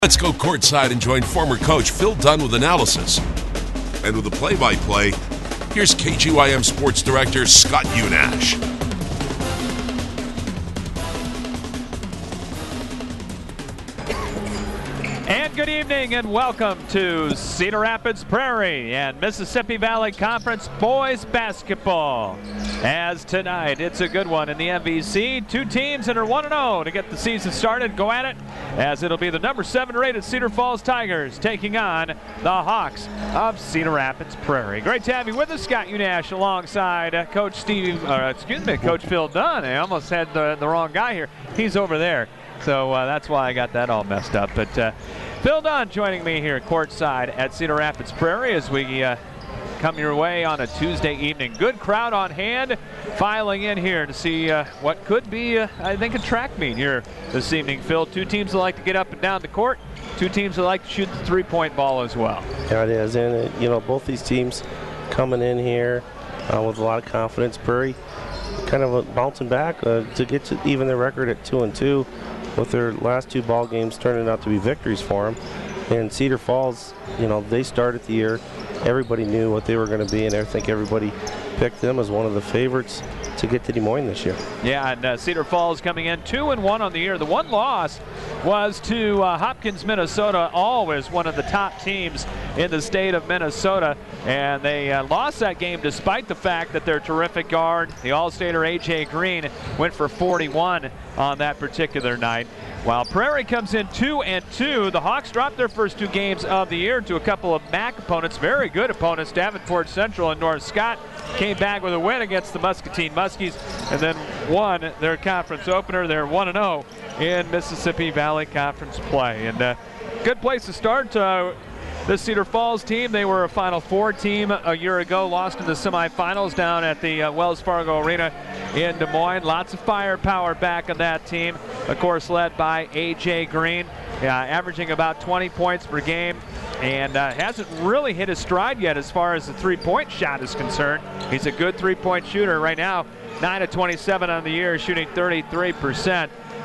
Let's go courtside and join former coach Phil Dunn with analysis. And with the play-by-play, here's KGYM Sports Director Scott Unash. And good evening and welcome to Cedar Rapids Prairie and Mississippi Valley Conference boys basketball. As tonight, it's a good one in the MVC. Two teams that are 1-0 to get the season started. Go at it, as it'll be the number 7 rated Cedar Falls Tigers taking on the Hawks of Cedar Rapids Prairie. Great to have you with us, Scott Unash, alongside Coach Phil Dunn. I almost had the wrong guy here. He's over there. So that's why I got that all messed up. But Phil Dunn joining me here courtside at Cedar Rapids Prairie as we come your way on a Tuesday evening. Good crowd on hand filing in here to see what could be, I think, a track meet here this evening, Phil. Two teams that like to get up and down the court. Two teams that like to shoot the three-point ball as well. Yeah, it is. And, both these teams coming in here with a lot of confidence. Prairie kind of bouncing back to get to even their record at 2-2. With their last two ball games turning out to be victories for them. And Cedar Falls, they started the year. Everybody knew what they were going to be, and I think everybody picked them as one of the favorites to get to Des Moines this year. Yeah, and Cedar Falls coming in 2-1 on the year. The one loss was to Hopkins, Minnesota, always one of the top teams in the state of Minnesota. And they lost that game despite the fact that their terrific guard, the All-Stater A.J. Green, went for 41 on that particular night. While Prairie comes in 2-2, the Hawks dropped their first two games of the year to a couple of MAC opponents, very good opponents. Davenport Central and North Scott came back with a win against the Muscatine Muskies and then won their conference opener. They're 1-0 in Mississippi Valley Conference play. And good place to start. This Cedar Falls team, they were a Final Four team a year ago, lost in the semifinals down at the Wells Fargo Arena in Des Moines. Lots of firepower back on that team, of course led by A.J. Green, averaging about 20 points per game, and hasn't really hit his stride yet as far as the three-point shot is concerned. He's a good three-point shooter right now, 9 of 27 on the year, shooting 33%.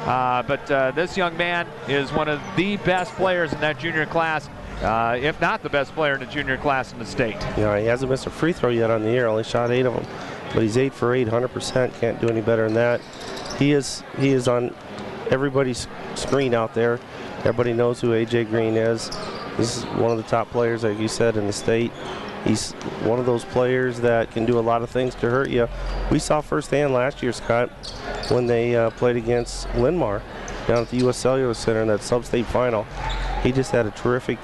But this young man is one of the best players in that junior class. If not the best player in the junior class in the state. He hasn't missed a free throw yet on the year, only shot 8 of them. But he's 8 for 8, 100%, can't do any better than that. He is on everybody's screen out there. Everybody knows who A.J. Green is. This is one of the top players, like you said, in the state. He's one of those players that can do a lot of things to hurt you. We saw firsthand last year, Scott, when they played against Linn-Mar down at the U.S. Cellular Center in that sub-state final. He just had a terrific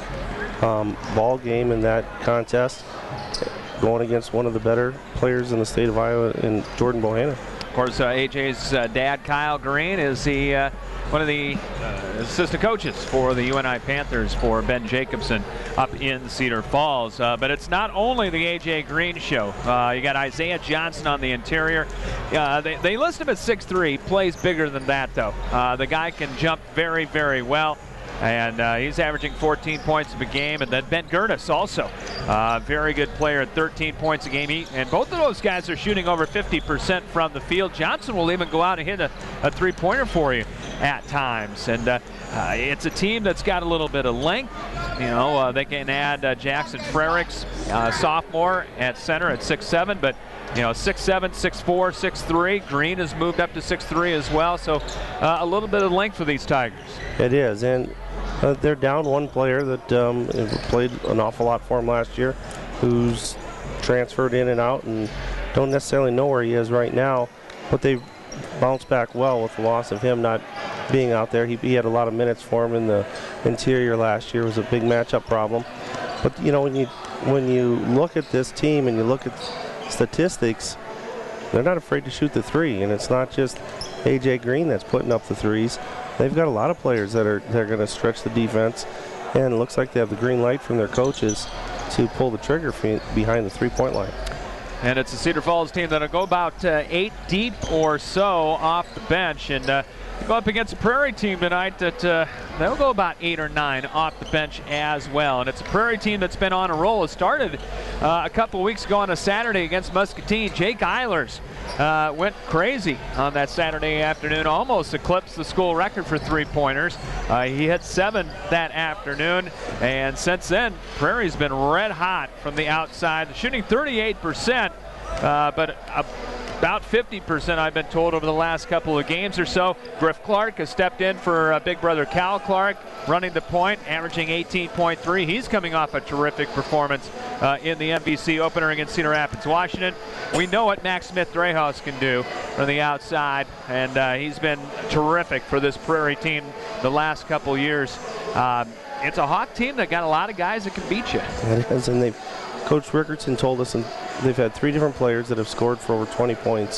ball game in that contest, going against one of the better players in the state of Iowa in Jordan Bohannon. Of course, AJ's dad, Kyle Green, is one of the assistant coaches for the UNI Panthers for Ben Jacobson up in Cedar Falls. But it's not only the A.J. Green show. You got Isaiah Johnson on the interior. They list him at 6'3", plays bigger than that, though. The guy can jump very, very well. And he's averaging 14 points a game. And then Ben Gertis also, very good player at 13 points a game. And both of those guys are shooting over 50% from the field. Johnson will even go out and hit a three-pointer for you at times. And it's a team that's got a little bit of length. They can add Jackson Frericks, sophomore at center at 6'7", but 6'7", 6'4", 6'3". Green has moved up to 6'3" as well. So a little bit of length for these Tigers. It is, and they're down one player that played an awful lot for them last year, who's transferred in and out and don't necessarily know where he is right now, but they bounced back well with the loss of him not being out there. He had a lot of minutes for him in the interior last year. It was a big matchup problem. But when you look at this team and you look at statistics, they're not afraid to shoot the three, and it's not just A.J. Green that's putting up the threes. They've got a lot of players that are going to stretch the defense, and it looks like they have the green light from their coaches to pull the trigger behind the three-point line. And it's the Cedar Falls team that'll go about 8 deep or so off the bench. And go up against a Prairie team tonight that they'll go about 8 or 9 off the bench as well. And it's a Prairie team that's been on a roll. It started a couple of weeks ago on a Saturday against Muscatine. Jake Eilers went crazy on that Saturday afternoon, almost eclipsed the school record for three-pointers. He hit 7 that afternoon, and since then, Prairie's been red hot from the outside, shooting 38%, but about 50%, I've been told, over the last couple of games or so. Griff Clark has stepped in for big brother Cal Clark, running the point, averaging 18.3. He's coming off a terrific performance in the MVC opener against Cedar Rapids, Washington. We know what Max Smith-Dreyhaus can do from the outside, and he's been terrific for this Prairie team the last couple years. It's a Hawk team that got a lot of guys that can beat you. It is, and Coach Rickertson told us they've had 3 different players that have scored for over 20 points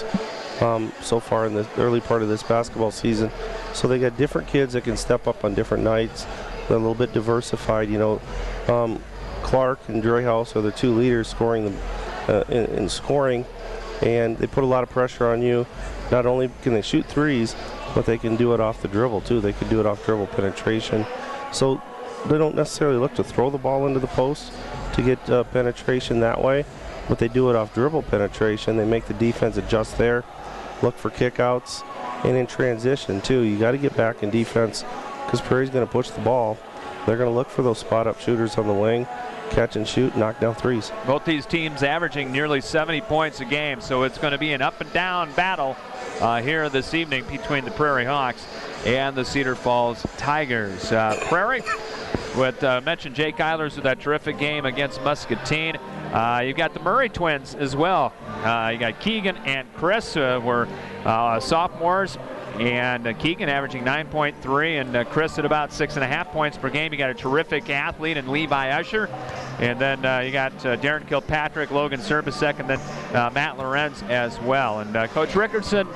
so far in the early part of this basketball season. So they got different kids that can step up on different nights. They're a little bit diversified, you know. Clark and Dreyhaus are the 2 leaders scoring in scoring, and they put a lot of pressure on you. Not only can they shoot threes, but they can do it off the dribble too. They can do it off dribble penetration. So they don't necessarily look to throw the ball into the post to get penetration that way, but they do it off dribble penetration. They make the defense adjust there, look for kickouts, and in transition too. You got to get back in defense because Prairie's going to push the ball. They're going to look for those spot-up shooters on the wing, catch and shoot, knock down threes. Both these teams averaging nearly 70 points a game, so it's going to be an up-and-down battle here this evening between the Prairie Hawks and the Cedar Falls Tigers. Prairie, with mentioned Jake Eilers with that terrific game against Muscatine. You've got the Murray twins as well. You got Keegan and Chris, were sophomores, and Keegan averaging 9.3 and Chris at about 6.5 points per game. You got a terrific athlete in Levi Usher, and then you got Darren Kilpatrick, Logan Serbisek, and then Matt Lorenz as well. And Coach Rickertson,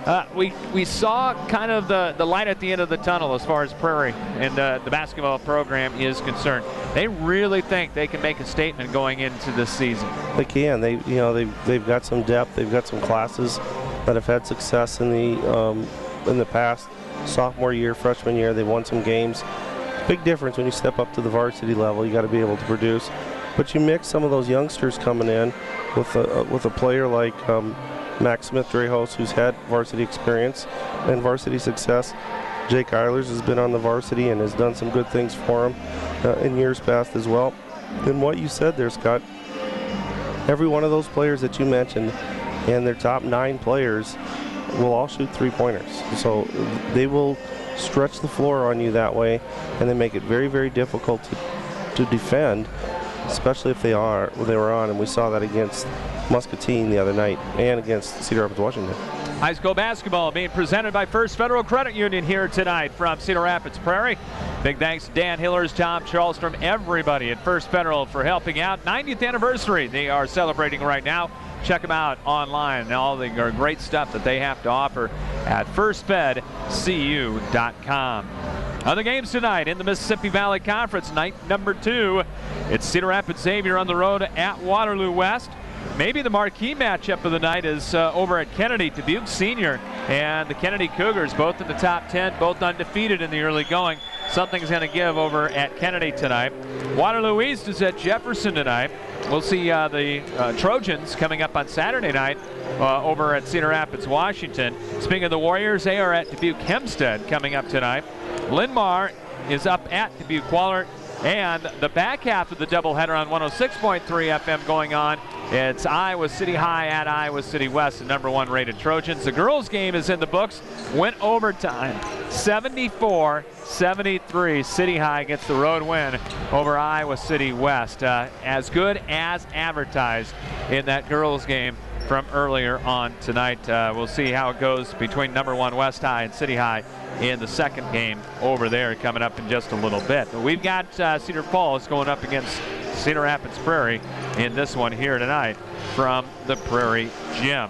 we saw kind of the light at the end of the tunnel as far as Prairie and the basketball program is concerned. They really think they can make a statement going into this season. They can. They've got some depth. They've got some classes that have had success in the past. Sophomore year, freshman year, they won some games. Big difference when you step up to the varsity level. You got to be able to produce. But you mix some of those youngsters coming in with a player like Max Smith-Dreyhaus, who's had varsity experience and varsity success. Jake Eilers has been on the varsity and has done some good things for him in years past as well. And what you said there, Scott, every one of those players that you mentioned and their top 9 players will all shoot 3-pointers. So they will stretch the floor on you that way, and they make it very, very difficult to defend, especially if they were on, and we saw that against Muscatine the other night and against Cedar Rapids, Washington. High school basketball being presented by First Federal Credit Union here tonight from Cedar Rapids Prairie. Big thanks to Dan Hillers, Tom Charlstrom, everybody at First Federal for helping out. 90th anniversary they are celebrating right now. Check them out online and all the great stuff that they have to offer at firstfedcu.com. Other games tonight in the Mississippi Valley Conference, night number 2. It's Cedar Rapids Xavier on the road at Waterloo West. Maybe the marquee matchup of the night is over at Kennedy. Dubuque Senior and the Kennedy Cougars, both in the top 10, both undefeated in the early going. Something's going to give over at Kennedy tonight. Waterloo East is at Jefferson tonight. We'll see the Trojans coming up on Saturday night over at Cedar Rapids, Washington. Speaking of the Warriors, they are at Dubuque Hempstead coming up tonight. Linn-Mar is up at Dubuque Wahlert. And the back half of the doubleheader on 106.3 FM going on. It's Iowa City High at Iowa City West, the #1 rated Trojans. The girls' game is in the books. Went overtime. 74-73. City High gets the road win over Iowa City West. As good as advertised in that girls' game from earlier on tonight. We'll see how it goes between #1 West High and City High in the second game over there coming up in just a little bit. But we've got Cedar Falls going up against Cedar Rapids Prairie in this one here tonight from the Prairie Gym.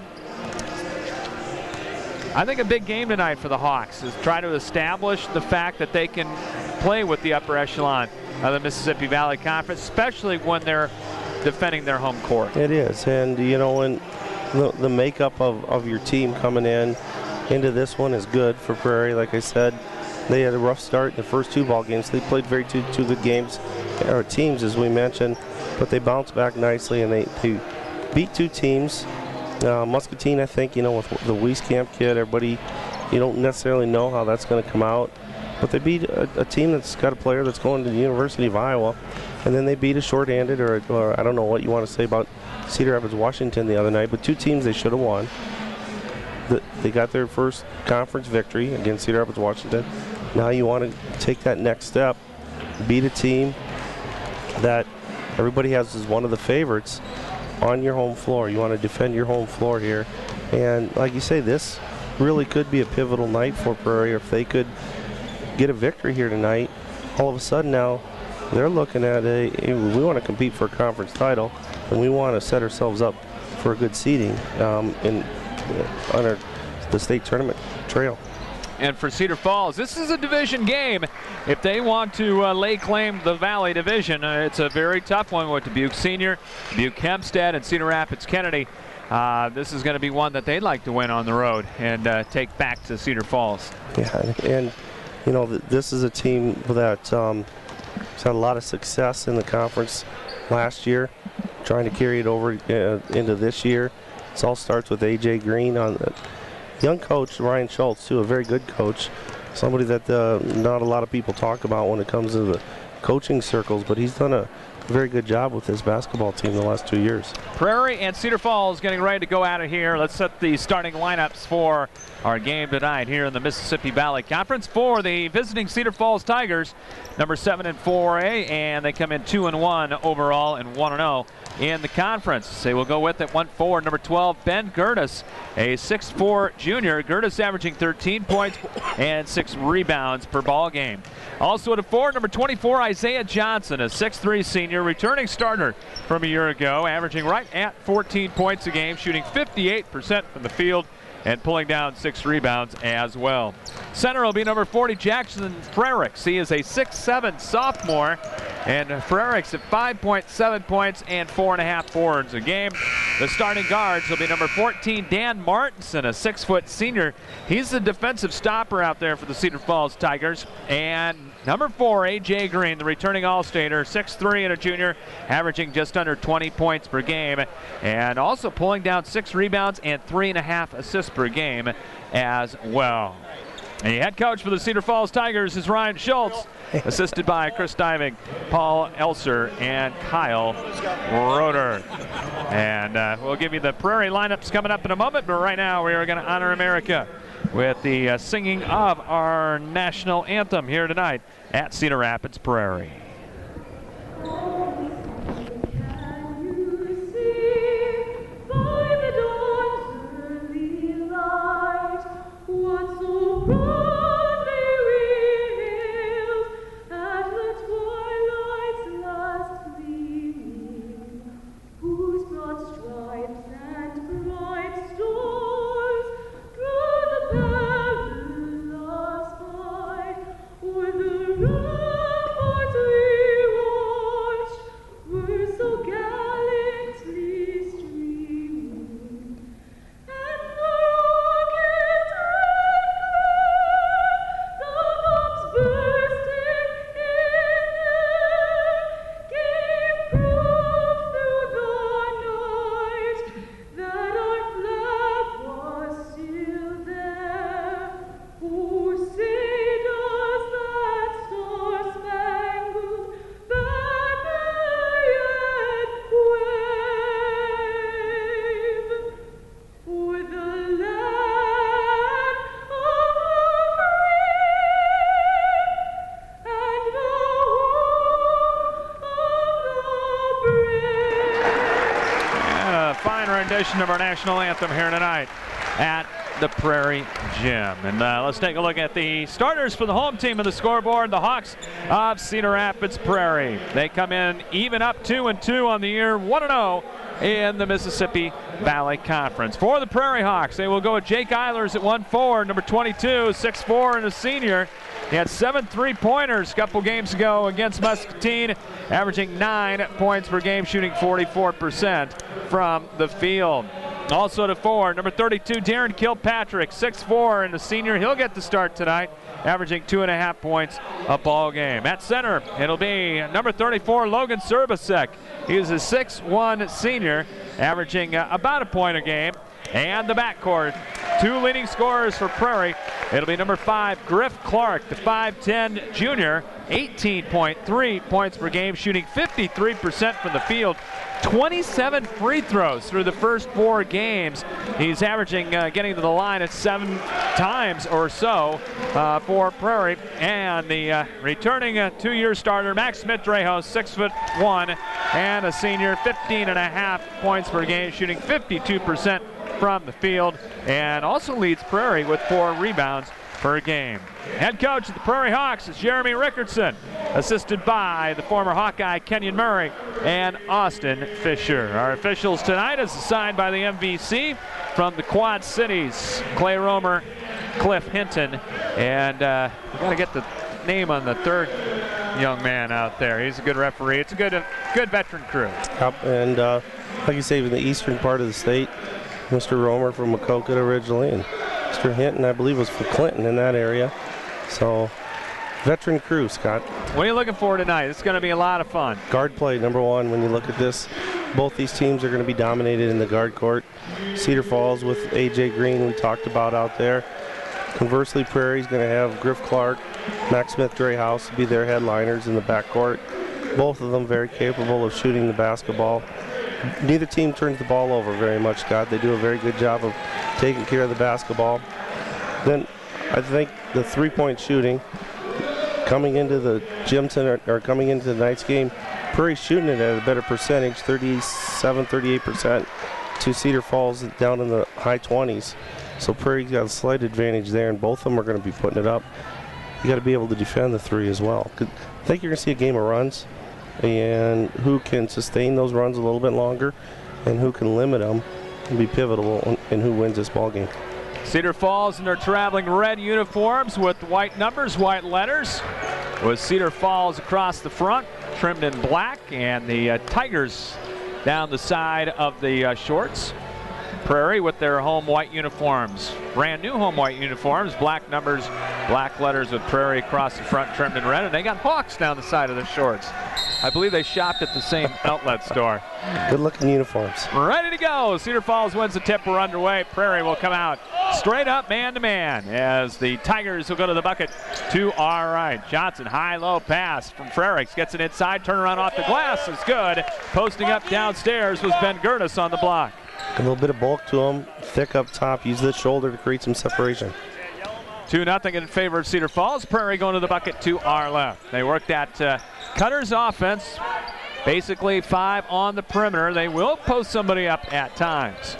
I think a big game tonight for the Hawks is try to establish the fact that they can play with the upper echelon of the Mississippi Valley Conference, especially when they're defending their home court. It is, and you know, when the makeup of your team coming in, into this one is good for Prairie. Like I said, they had a rough start in the first 2 ball games. They played two good games, or teams as we mentioned, but they bounced back nicely and they beat 2 teams. Muscatine, I think, with the Wieskamp kid, everybody, you don't necessarily know how that's going to come out, but they beat a team that's got a player that's going to the University of Iowa, and then they beat a shorthanded, or I don't know what you want to say about Cedar Rapids Washington the other night, but 2 teams they should have won. They got their first conference victory against Cedar Rapids Washington. Now you want to take that next step, beat a team that everybody has as one of the favorites on your home floor. You want to defend your home floor here. And like you say, this really could be a pivotal night for Prairie. If they could get a victory here tonight, all of a sudden now they're looking at we want to compete for a conference title, and we want to set ourselves up for a good seeding on the state tournament trail. And for Cedar Falls, this is a division game. If they want to lay claim to the Valley Division, it's a very tough one with Dubuque Senior, Dubuque Hempstead, and Cedar Rapids Kennedy. This is going to be one that they'd like to win on the road and take back to Cedar Falls. Yeah, and this is a team that has had a lot of success in the conference last year, trying to carry it over into this year. It all starts with A.J. Green on the young coach, Ryan Schultz, too, a very good coach, somebody that not a lot of people talk about when it comes to the coaching circles, but he's done a very good job with his basketball team the last 2 years. Prairie and Cedar Falls getting ready to go out of here. Let's set the starting lineups for our game tonight here in the Mississippi Valley Conference. For the visiting Cedar Falls Tigers, number 7 in 4A, and they come in 2-1 overall and 1-0 in the conference. They will go with at 1-4, number 12, Ben Gertis, a 6'4 junior. Gertis averaging 13 points and 6 rebounds per ball game. Also at a 4, number 24, Isaiah Johnson, a 6'3 senior, returning starter from a year ago, averaging right at 14 points a game, shooting 58% from the field and pulling down 6 rebounds as well. Center will be number 40, Jackson Frericks. He is a 6'7 sophomore, and Frericks at 5.7 points and 4.5 boards a game. The starting guards will be number 14, Dan Martinson, a 6' senior. He's the defensive stopper out there for the Cedar Falls Tigers. And number 4, A.J. Green, the returning All-Stater, 6'3 and a junior, averaging just under 20 points per game, and also pulling down 6 rebounds and 3.5 assists per game as well. The head coach for the Cedar Falls Tigers is Ryan Schultz, assisted by Chris Diving, Paul Elser, and Kyle Roeder. And we'll give you the Prairie lineups coming up in a moment, but right now we are going to honor America with the singing of our national anthem here tonight at Cedar Rapids Prairie. Of our national anthem here tonight at the Prairie Gym. And let's take a look at the starters for the home team of the scoreboard, the Hawks of Cedar Rapids Prairie. They come in even up 2-2 on the year, 1-0 in the Mississippi Valley Conference. For the Prairie Hawks, they will go with Jake Eilers at 1-4, number 22, 6'4 and a senior. He had 7 3-pointers a couple games ago against Muscatine, averaging 9 points per game, shooting 44% from the field. Also to 4, number 32, Darren Kilpatrick, 6'4", and the senior. He'll get the start tonight, averaging 2.5 points a ball game. At center, it'll be number 34, Logan Serbasek. He's a 6'1" senior, averaging about a point a game. And the backcourt, 2 leading scorers for Prairie. It'll be number 5, Griff Clark, the 5'10" junior, 18.3 points per game, shooting 53% from the field. 27 free throws through the first 4 games. He's averaging getting to the line at 7 times or so for Prairie. And the returning 2-year starter, Max Smith-Drehos, 6'1", and a senior, 15.5 points per game, shooting 52% from the field, and also leads Prairie with 4 rebounds per game. Head coach of the Prairie Hawks is Jeremy Rickardson, assisted by the former Hawkeye Kenyon Murray and Austin Fisher. Our officials tonight is assigned by the MVC from the Quad Cities, Clay Romer, Cliff Hinton, and we got to get the name on the third young man out there. He's a good referee. It's a good veteran crew. And like you say, in the eastern part of the state, Mr. Romer from Maquoketa originally, and Mr. Hinton, I believe, was from Clinton in that area. So, veteran crew, Scott. What are you looking for tonight? It's going to be a lot of fun. Guard play, number 1. When you look at this, both these teams are going to be dominated in the guard court. Cedar Falls with A.J. Green, we talked about out there. Conversely, Prairie's going to have Griff Clark, Max Smith-Drehos to be their headliners in the backcourt. Both of them very capable of shooting the basketball. Neither team turns the ball over very much, Scott. They do a very good job of taking care of the basketball. Then I think the three-point shooting coming into the Jimson or coming into tonight's game, Prairie's shooting it at a better percentage, 38% to Cedar Falls down in the high 20s. So Prairie's got a slight advantage there, and both of them are going to be putting it up. You got to be able to defend the 3 as well. I think you're going to see a game of runs, and who can sustain those runs a little bit longer and who can limit them will be pivotal in who wins this ball game. Cedar Falls in their traveling red uniforms with white numbers, white letters, with Cedar Falls across the front, trimmed in black, and the Tigers down the side of the shorts. Prairie with their home white uniforms, brand new home white uniforms, black numbers, black letters with Prairie across the front, trimmed in red, and they got Hawks down the side of the shorts. I believe they shopped at the same outlet store. Good looking uniforms. Ready to go. Cedar Falls wins the tip. We're underway. Prairie will come out straight up man-to-man as the Tigers will go to the bucket to our right. Johnson, high-low pass from Frericks. Gets it inside. Turnaround off the glass is good. Posting up downstairs was Ben Gertis on the block. A little bit of bulk to him. Thick up top. Use the shoulder to create some separation. 2-0 in favor of Cedar Falls. Prairie going to the bucket to our left. They work that Cutter's offense. Basically 5 on the perimeter. They will post somebody up at times.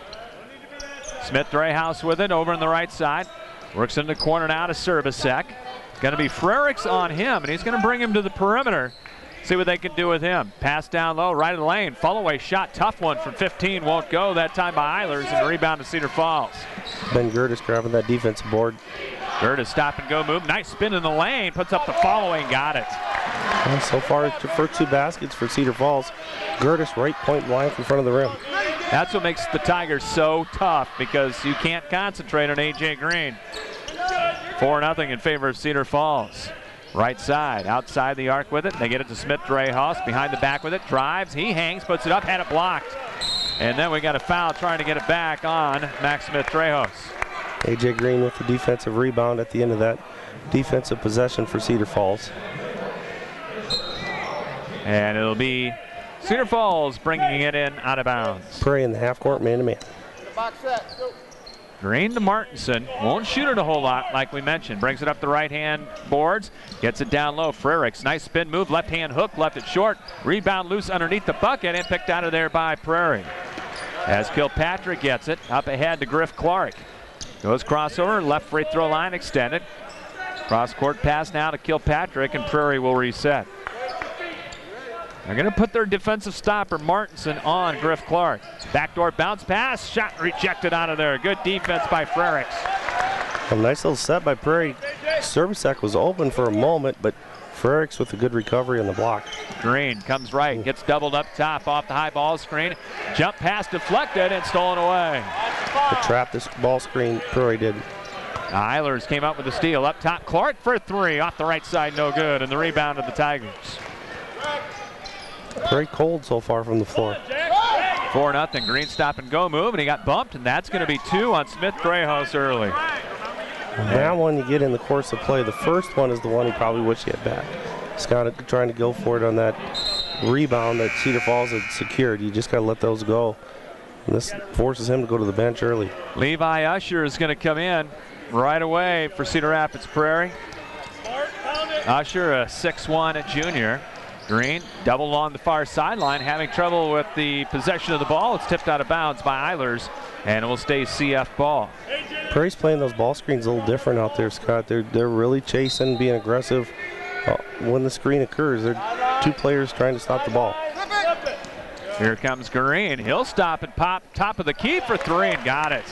Smith-Drehos with it over on the right side. Works in the corner now to Serbasek. Going to be Frericks on him, and he's going to bring him to the perimeter. See what they can do with him. Pass down low, right of the lane. Follow-away shot, tough one from 15. Won't go that time by Eilers, and rebound to Cedar Falls. Ben Gertis grabbing that defensive board. Gertis stop and go move. Nice spin in the lane. Puts up the following. Got it. Well, so far, the first 2 baskets for Cedar Falls. Gertis right point blank in front of the rim. That's what makes the Tigers so tough, because you can't concentrate on A.J. Green. 4-0 in favor of Cedar Falls. Right side, outside the arc with it. They get it to Smith-Drehos, behind the back with it. Drives, he hangs, puts it up, had it blocked. And then we got a foul trying to get it back on Max Smith-Drehos. A.J. Green with the defensive rebound at the end of that defensive possession for Cedar Falls. And it'll be Cedar Falls bringing it in out of bounds. Prairie in the half court, man-to-man. Box set, go. Green to Martinson. Won't shoot it a whole lot, like we mentioned. Brings it up the right-hand boards. Gets it down low. Frericks, nice spin move. Left-hand hook, left it short. Rebound loose underneath the bucket and picked out of there by Prairie. As Kilpatrick gets it, up ahead to Griff Clark. Goes crossover, left free throw line extended. Cross-court pass now to Kilpatrick, and Prairie will reset. They're going to put their defensive stopper, Martinson, on Griff Clark. Backdoor bounce pass, shot rejected out of there. Good defense by Frericks. A nice little set by Prairie. Serbasek was open for a moment, but Frericks with a good recovery on the block. Green comes right, gets doubled up top off the high ball screen. Jump pass deflected and stolen away. The trap this ball screen, Prairie did. Eilers came up with the steal up top. Clark for three off the right side, no good. And the rebound of the Tigers. Very cold so far from the floor. 4-0. Green stop and go move, and he got bumped, and that's going to be 2 on Smith Dreyhaus early. That one you get in the course of play. The first one is the one he probably wished he had back. He's kind of trying to go for it on that rebound that Cedar Falls had secured. You just got to let those go. And this forces him to go to the bench early. Levi Usher is going to come in right away for Cedar Rapids Prairie. Usher, a 6'1" junior. Green double along the far sideline, having trouble with the possession of the ball. It's tipped out of bounds by Eilers, and it will stay CF ball. Prairie's playing those ball screens a little different out there, Scott. They're really chasing, being aggressive. When the screen occurs, they're two players trying to stop the ball. Here comes Green. He'll stop and pop top of the key for three and got it.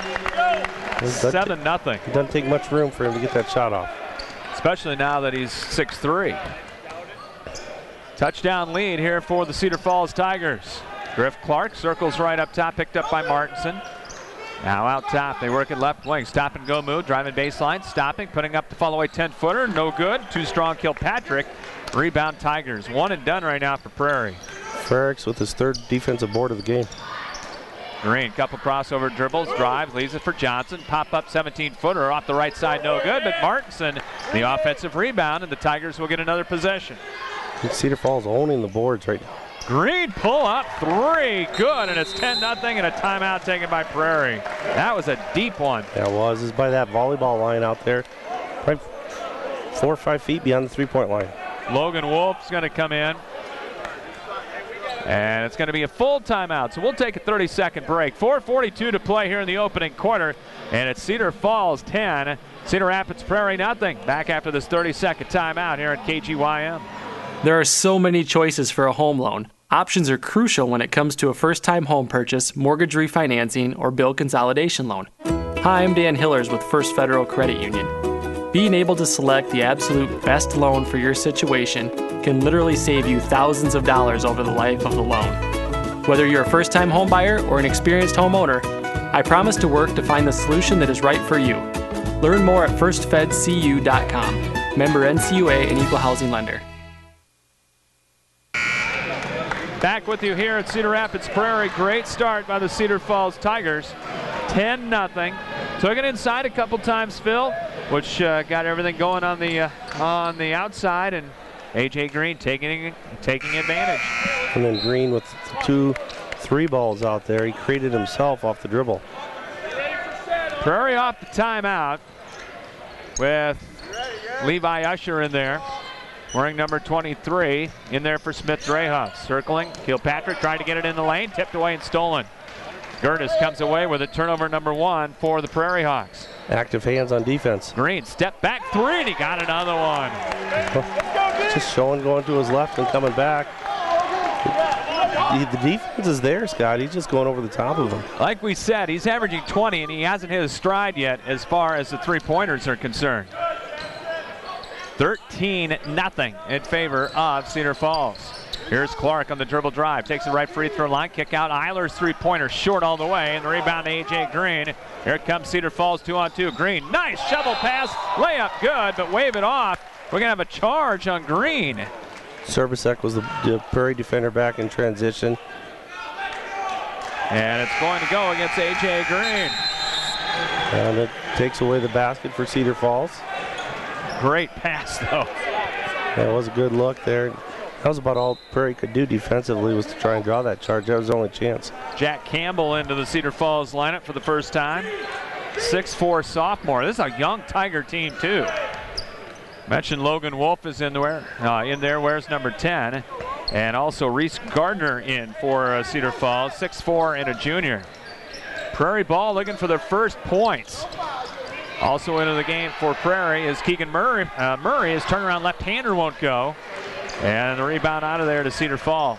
7-0. It doesn't take much room for him to get that shot off. Especially now that he's 6'3". Touchdown lead here for the Cedar Falls Tigers. Griff Clark circles right up top, picked up by Martinson. Now out top, they work at left wing. Stop and go move, driving baseline, stopping, putting up the follow-away 10-footer. No good. Too strong, Kilpatrick. Rebound Tigers. One and done right now for Prairie. Frericks with his third defensive board of the game. Green, couple crossover dribbles, drives, leaves it for Johnson. Pop-up 17-footer off the right side, no good. But Martinson, the offensive rebound, and the Tigers will get another possession. Cedar Falls owning the boards right now. Green pull up three, good, and it's 10-0 and a timeout taken by Prairie. That was a deep one. Yeah, it was. It's by that volleyball line out there, right 4 or 5 feet beyond the three-point line. Logan Wolf's going to come in, and it's going to be a full timeout. So we'll take a 30-second break. 4:42 to play here in the opening quarter, and it's Cedar Falls 10, Cedar Rapids Prairie nothing. Back after this 30-second timeout here at KGYM. There are so many choices for a home loan. Options are crucial when it comes to a first-time home purchase, mortgage refinancing, or bill consolidation loan. Hi, I'm Dan Hillers with First Federal Credit Union. Being able to select the absolute best loan for your situation can literally save you thousands of dollars over the life of the loan. Whether you're a first-time home buyer or an experienced homeowner, I promise to work to find the solution that is right for you. Learn more at firstfedcu.com. Member NCUA and Equal Housing Lender. Back with you here at Cedar Rapids Prairie. Great start by the Cedar Falls Tigers. 10-0. Took it inside a couple times, Phil, which got everything going on the outside, and A.J. Green taking advantage. And then Green with 2 3 balls out there. He created himself off the dribble. Prairie off the timeout with Levi Usher in there. Wearing number 23 in there for Smith Dreyhaus. Circling, Kilpatrick trying to get it in the lane, tipped away and stolen. Gertis comes away with it, turnover number 1 for the Prairie Hawks. Active hands on defense. Green, step back 3, and he got another one. Just showing, going to his left and coming back. The defense is there, Scott. He's just going over the top of him. Like we said, he's averaging 20, and he hasn't hit his stride yet as far as the three-pointers are concerned. 13-0 in favor of Cedar Falls. Here's Clark on the dribble drive. Takes the right free throw line. Kick out. Eilers three-pointer short all the way. And the rebound to A.J. Green. Here comes Cedar Falls 2-on-2. Green, nice shovel pass. Layup good, but wave it off. We're going to have a charge on Green. Servicek was the Prairie defender back in transition. And it's going to go against A.J. Green. And it takes away the basket for Cedar Falls. Great pass, though. That was a good look there. That was about all Prairie could do defensively, was to try and draw that charge. That was the only chance. Jack Campbell into the Cedar Falls lineup for the first time. 6'4" sophomore. This is a young Tiger team, too. Mentioned Logan Wolf is in there, wears number 10. And also Reese Gardner in for Cedar Falls, 6'4" and a junior. Prairie ball looking for their first points. Also into the game for Prairie is Keegan Murray. His turnaround left-hander won't go. And the rebound out of there to Cedar Falls.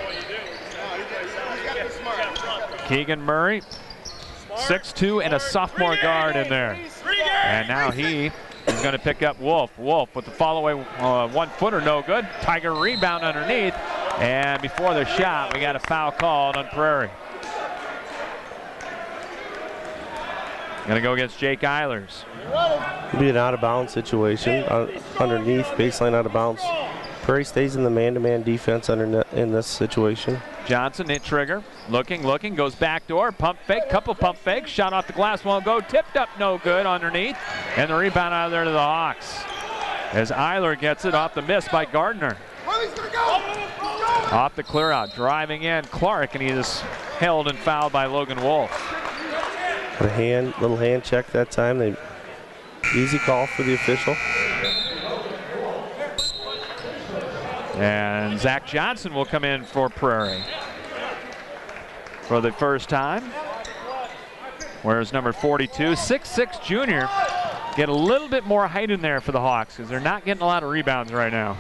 Keegan Murray, 6'2" and a sophomore guard in there. And now he He's going to pick up Wolf. Wolf with the follow-away 1-footer, no good. Tiger rebound underneath. And before the shot, we got a foul called on Prairie. Going to go against Jake Eilers. It'll be an out-of-bounds situation underneath, baseline out of bounds. Prairie stays in the man-to-man defense in this situation. Johnson hit trigger, looking, goes back door, pump fake, couple pump fakes, shot off the glass, won't go, tipped up, no good underneath, and the rebound out of there to the Hawks. As Eiler gets it off the miss by Gardner. Off the clear out, driving in Clark, and he is held and fouled by Logan Wolf. A little hand check that time. Easy call for the official. And Zach Johnson will come in for Prairie for the first time. Whereas number 42, 6'6" junior, get a little bit more height in there for the Hawks because they're not getting a lot of rebounds right now.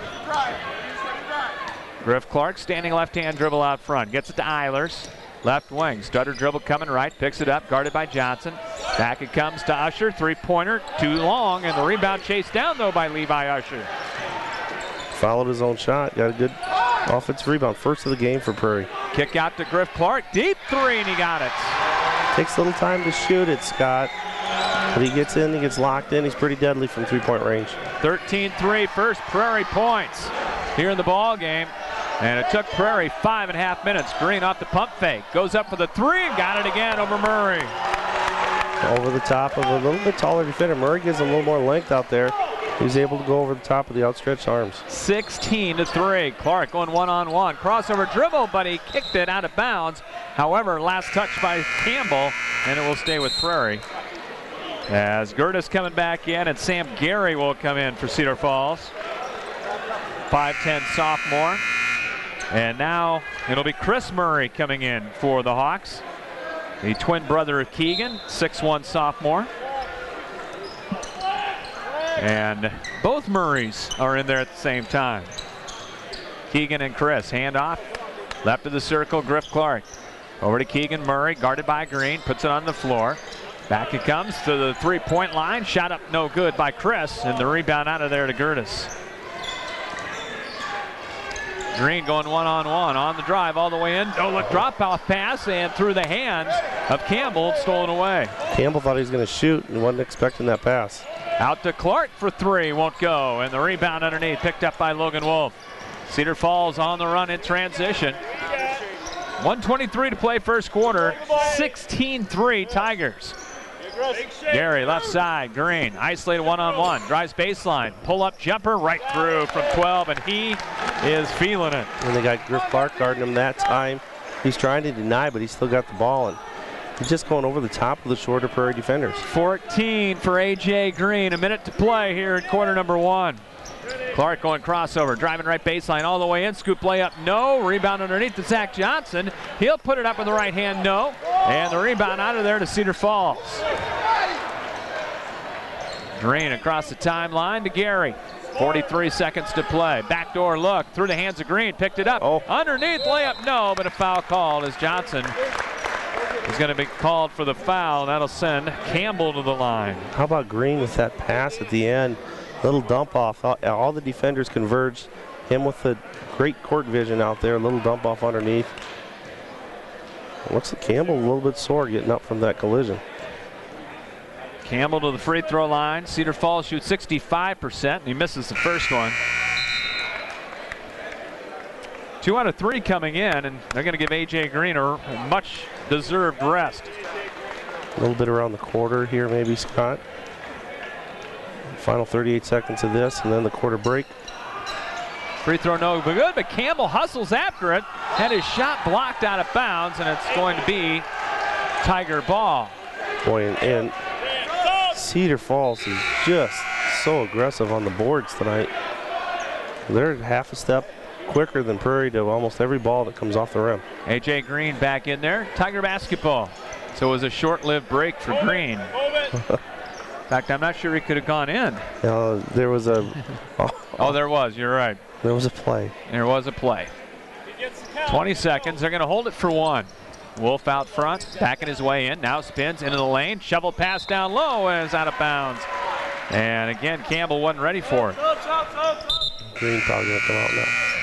Griff Clark standing left-hand dribble out front. Gets it to Eilers. Left wing. Stutter dribble coming right. Picks it up. Guarded by Johnson. Back it comes to Usher. Three-pointer. Too long. And the rebound chased down, though, by Levi Usher. Followed his own shot. Got a good offensive rebound. First of the game for Prairie. Kick out to Griff Clark. Deep three, and he got it. Takes a little time to shoot it, Scott. But he gets in. He gets locked in. He's pretty deadly from three-point range. 13-3. First Prairie points here in the ball game. And it took Prairie 5.5 minutes. Green off the pump fake. Goes up for the three and got it again over Murray. Over the top of a little bit taller defender. Murray gives a little more length out there. He's able to go over the top of the outstretched arms. 16-3. Clark going one-on-one. Crossover dribble, but he kicked it out of bounds. However, last touch by Campbell, and it will stay with Prairie. As Gertis coming back in, and Sam Gary will come in for Cedar Falls. 5'10" sophomore. And now it'll be Chris Murray coming in for the Hawks. The twin brother of Keegan, 6'1" sophomore. And both Murrays are in there at the same time. Keegan and Chris, handoff. Left of the circle, Griff Clark. Over to Keegan Murray, guarded by Green, puts it on the floor. Back it comes to the three-point line. Shot up no good by Chris, and the rebound out of there to Gertis. Green going one-on-one on the drive all the way in. Oh, look, drop-off pass, and through the hands of Campbell, stolen away. Campbell thought he was going to shoot and wasn't expecting that pass. Out to Clark for three, won't go, and the rebound underneath picked up by Logan Wolf. Cedar Falls on the run in transition. 1:23 to play first quarter, 16-3 Tigers. Gary left side, Green, isolated one-on-one, drives baseline, pull-up jumper right through from 12, and he is feeling it. And they got Griff Clark guarding him that time. He's trying to deny, but he's still got the ball, and he's just going over the top of the shorter Prairie defenders. 14 for A.J. Green, a minute to play here in quarter number one. Clark going crossover, driving right baseline all the way in, scoop layup, no. Rebound underneath to Zach Johnson. He'll put it up with the right hand, no. And the rebound out of there to Cedar Falls. Green across the timeline to Gary. 43 seconds to play. Backdoor look through the hands of Green, picked it up. Oh. Underneath layup, no, but a foul called as Johnson is going to be called for the foul. That'll send Campbell to the line. How about Green with that pass at the end? Little dump off. All the defenders converged. Him with the great court vision out there. Little dump off underneath. Looks like Campbell a little bit sore getting up from that collision. Campbell to the free throw line. Cedar Falls shoots 65%, and he misses the first one. 2 out of 3 coming in, and they're going to give A.J. Green a much deserved rest. A little bit around the quarter here, maybe, Scott. Final 38 seconds of this, and then the quarter break. Free throw no good, but Campbell hustles after it. Had his shot blocked out of bounds, and it's going to be Tiger ball. Boy, and Cedar Falls is just so aggressive on the boards tonight. They're half a step quicker than Prairie to almost every ball that comes off the rim. A.J. Green back in there. Tiger basketball. So it was a short-lived break for Green. In fact, I'm not sure he could have gone in. There was a... Oh, there was. You're right. There was a play. There was a play. 20 seconds. They're going to hold it for one. Wolf out front, backing his way in. Now spins into the lane. Shovel pass down low and is out of bounds. And again, Campbell wasn't ready for it. Green probably going to come out now.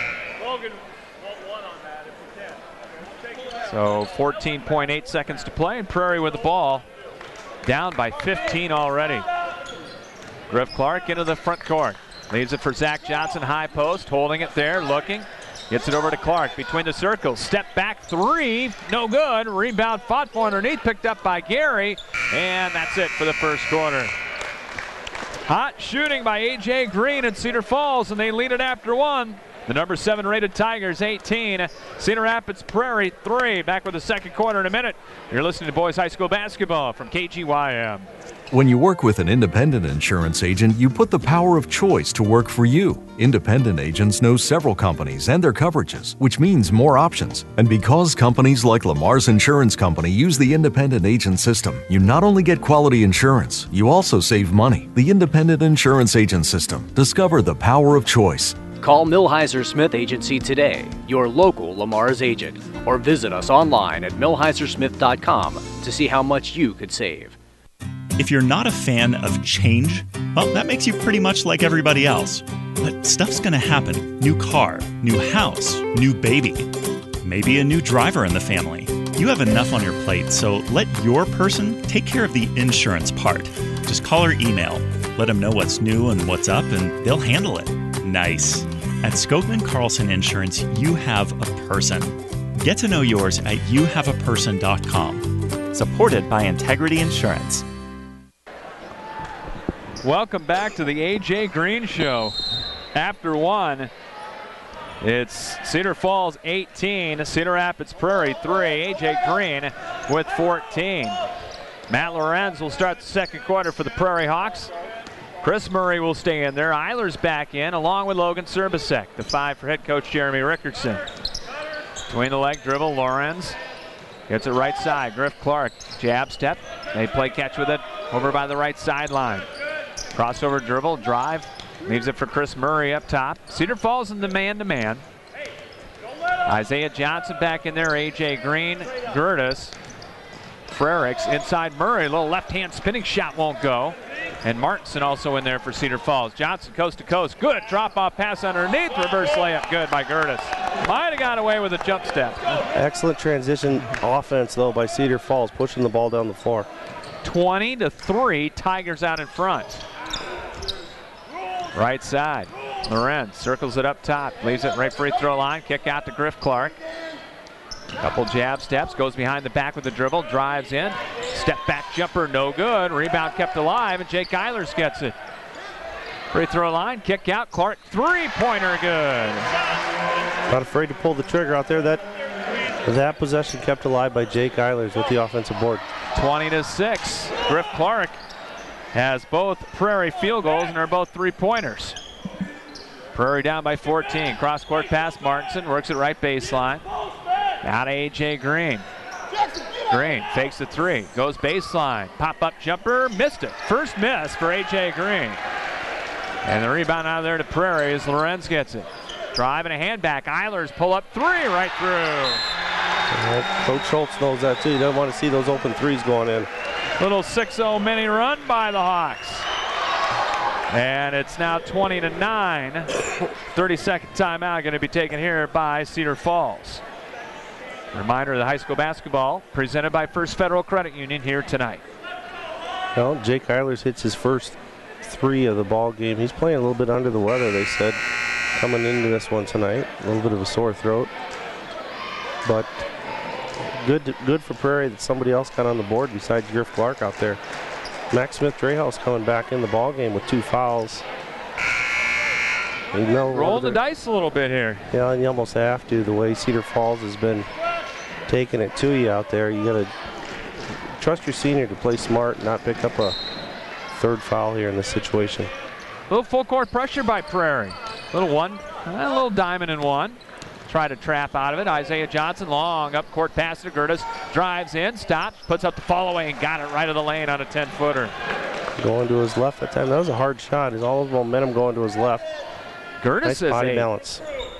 So 14.8 seconds to play, and Prairie with the ball. Down by 15 already. Griff Clark into the front court. Leaves it for Zach Johnson, high post, holding it there, looking. Gets it over to Clark between the circles. Step back three, no good. Rebound fought for underneath, picked up by Gary. And that's it for the first quarter. Hot shooting by A.J. Green at Cedar Falls, and they lead it after one. The number 7 rated Tigers 18, Cedar Rapids Prairie 3. Back with the second quarter in a minute. You're listening to Boys High School Basketball from KGYM. When you work with an independent insurance agent, you put the power of choice to work for you. Independent agents know several companies and their coverages, which means more options. And because companies like Lamar's Insurance Company use the independent agent system, you not only get quality insurance, you also save money. The independent insurance agent system. Discover the power of choice. Call Millhiser Smith Agency today, your local Lamar's agent, or visit us online at millhisersmith.com to see how much you could save. If you're not a fan of change, well, that makes you pretty much like everybody else. But stuff's gonna happen. New car, new house, new baby, maybe a new driver in the family. You have enough on your plate, so let your person take care of the insurance part. Just call or email. Let them know what's new and what's up, and they'll handle it. Nice. At Skogman Carlson Insurance, you have a person. Get to know yours at youhaveaperson.com. Supported by Integrity Insurance. Welcome back to the A.J. Green Show. After one, it's Cedar Falls 18, Cedar Rapids Prairie 3. A.J. Green with 14. Matt Lorenz will start the second quarter for the Prairie Hawks. Chris Murray will stay in there. Eilers back in, along with Logan Serbisek. The 5 for head coach Jeremy Rickertson. Between the leg dribble, Lorenz gets it right side. Griff Clark, jab step. They play catch with it over by the right sideline. Crossover dribble, drive. Leaves it for Chris Murray up top. Cedar Falls in the man-to-man. Isaiah Johnson back in there. A.J. Green, Gertis, Frericks inside Murray. A little left-hand spinning shot won't go. And Martinson also in there for Cedar Falls. Johnson coast to coast. Good drop-off pass underneath. Reverse layup good by Gertis. Might have got away with a jump step. Excellent transition offense, though, by Cedar Falls, pushing the ball down the floor. 20-3, Tigers out in front. Right side. Lorenz circles it up top. Leaves it right free throw line. Kick out to Griff Clark. Couple jab steps. Goes behind the back with the dribble. Drives in. Step back jumper. No good. Rebound kept alive. And Jake Eilers gets it. Free throw line. Kick out. Clark. Three-pointer good. Not afraid to pull the trigger out there. That possession kept alive by Jake Eilers with the offensive board. 20-6. Griff Clark has both Prairie field goals, and they're both three-pointers. Prairie down by 14. Cross-court pass. Martinson works it right baseline. Now to A.J. Green. Green fakes the three. Goes baseline. Pop-up jumper. Missed it. First miss for A.J. Green. And the rebound out of there to Prairie as Lorenz gets it. Drive and a hand back. Eilers pull up three right through. Coach Schultz knows that too. He doesn't want to see those open threes going in. Little 6-0 mini run by the Hawks. And it's now 20-9. 30-second timeout going to be taken here by Cedar Falls. Reminder of the high school basketball presented by First Federal Credit Union here tonight. Well, Jake Eilers hits his first three of the ball game. He's playing a little bit under the weather, they said, coming into this one tonight. A little bit of a sore throat. But good for Prairie that somebody else got on the board besides Griff Clark out there. Max Smith-Drayhouse coming back in the ball game with 2 fouls. Roll the dice a little bit here. Yeah, and you almost have to. The way Cedar Falls has been taking it to you out there, you got to trust your senior to play smart and not pick up a third foul here in this situation. A little full court pressure by Prairie. A little diamond in one. Try to trap out of it. Isaiah Johnson, long up court pass to Gertis. Drives in, stops, puts up the fall away and got it right of the lane on a 10-footer. Going to his left that time. That was a hard shot. He's all of momentum going to his left. Gertis nice is body balance.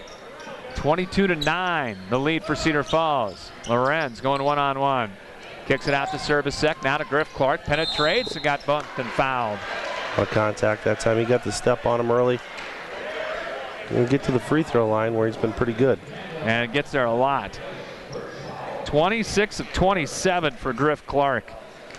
22-9, the lead for Cedar Falls. Lorenz going one-on-one. Kicks it out to Serbisek, now to Griff Clark. Penetrates and got bumped and fouled. on contact that time. He got the step on him early. And get to the free throw line where he's been pretty good. And gets there a lot. 26 of 27 for Griff Clark.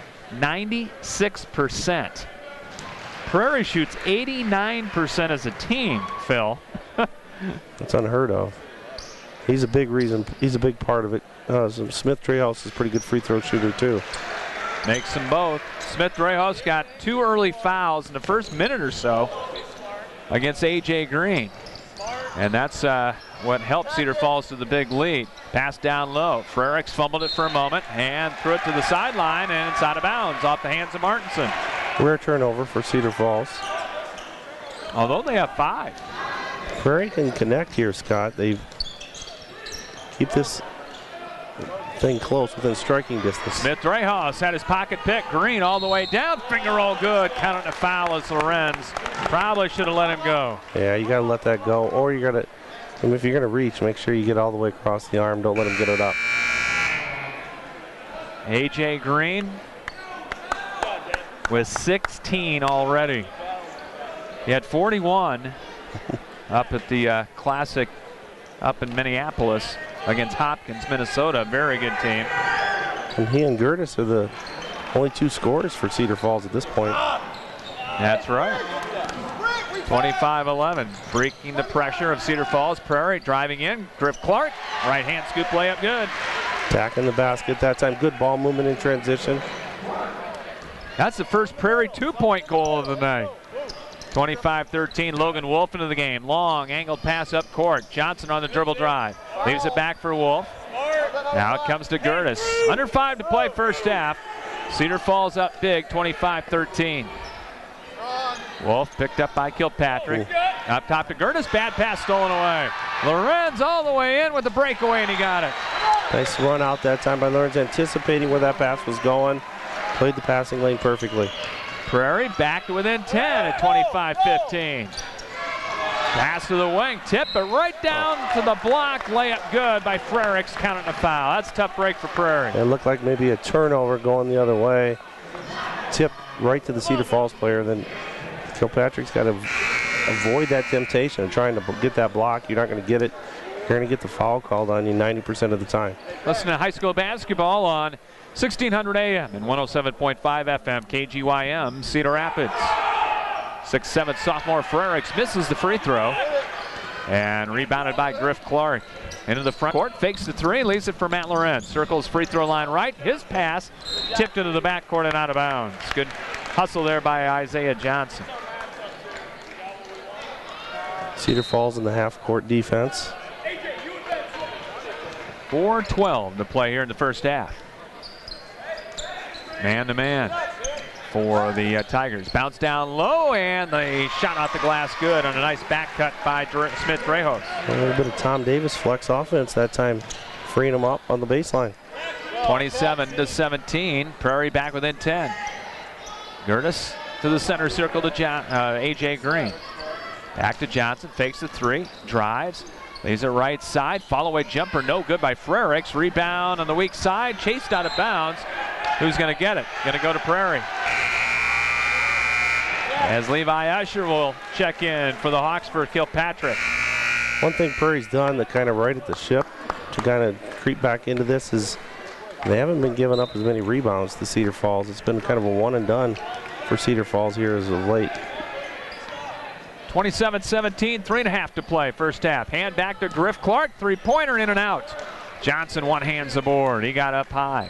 96%. Prairie shoots 89% as a team, Phil. That's unheard of. He's a big reason. He's a big part of it. Smith Dreyhaus is a pretty good free throw shooter too. Makes them both. Smith Dreyhaus got 2 early fouls in the first minute or so against A.J. Green. And that's what helped Cedar Falls to the big lead. Pass down low. Frericks fumbled it for a moment and threw it to the sideline, and it's out of bounds off the hands of Martinson. Rare turnover for Cedar Falls. Although they have 5. Prairie can connect here, Scott. They keep this thing close within striking distance. Smith Dreyhaus had his pocket pick. Green all the way down. Finger roll good. Counting a foul as Lorenz probably should have let him go. Yeah, you got to let that go. Or you got to, if you're going to reach, make sure you get all the way across the arm. Don't let him get it up. A.J. Green with 16 already. He had 41 up at the Classic up in Minneapolis against Hopkins, Minnesota. Very good team. And he and Gertis are the only 2 scorers for Cedar Falls at this point. That's right. 25-11. Breaking the pressure of Cedar Falls. Prairie driving in. Griff Clark. Right hand scoop layup good. Attacking the basket that time. Good ball movement in transition. That's the first Prairie 2-point goal of the night. 25-13, Logan Wolf into the game. Long angled pass up court. Johnson on the dribble drive. Leaves it back for Wolf. Now it comes to Gertis. Under 5 to play first half. Cedar Falls up big, 25-13. Wolf picked up by Kilpatrick. Up top to Gertis. Bad pass stolen away. Lorenz all the way in with the breakaway, and he got it. Nice run out that time by Lorenz, anticipating where that pass was going. Played the passing lane perfectly. Prairie back to within 10 at 25-15. Pass to the wing, tip it right down to the block. Layup good by Frericks, counting a foul. That's a tough break for Prairie. It looked like maybe a turnover going the other way. Tip right to the Cedar Falls player. Then Kilpatrick's got to avoid that temptation of trying to get that block. You're not going to get it. You're going to get the foul called on you 90% of the time. Listen to high school basketball on 1600 AM and 107.5 FM KGYM Cedar Rapids. 6'7" sophomore Frericks misses the free throw and rebounded by Griff Clark. Into the front court, fakes the 3, leaves it for Matt Lorenz. Circles free throw line right. His pass tipped into the backcourt and out of bounds. Good hustle there by Isaiah Johnson. Cedar Falls in the half-court defense. 4:12 to play here in the first half. Man-to-man for the Tigers. Bounce down low, and the shot off the glass good on a nice back cut by Smith Dreyhaus. A little bit of Tom Davis flex offense that time, freeing him up on the baseline. 27-17. Prairie back within 10. Gertis to the center circle to A.J. Green. Back to Johnson, fakes the 3, drives, leaves it right side. Follow-away jumper, no good by Frericks. Rebound on the weak side, chased out of bounds. Who's going to get it? Going to go to Prairie. As Levi Usher will check in for the Hawks for Kilpatrick. One thing Prairie's done that kind of right at the ship to kind of creep back into this is they haven't been giving up as many rebounds to Cedar Falls. It's been kind of a one and done for Cedar Falls here as of late. 27-17, 3.5 to play first half. Hand back to Griff Clark, three-pointer in and out. Johnson one-hands the board. He got up high.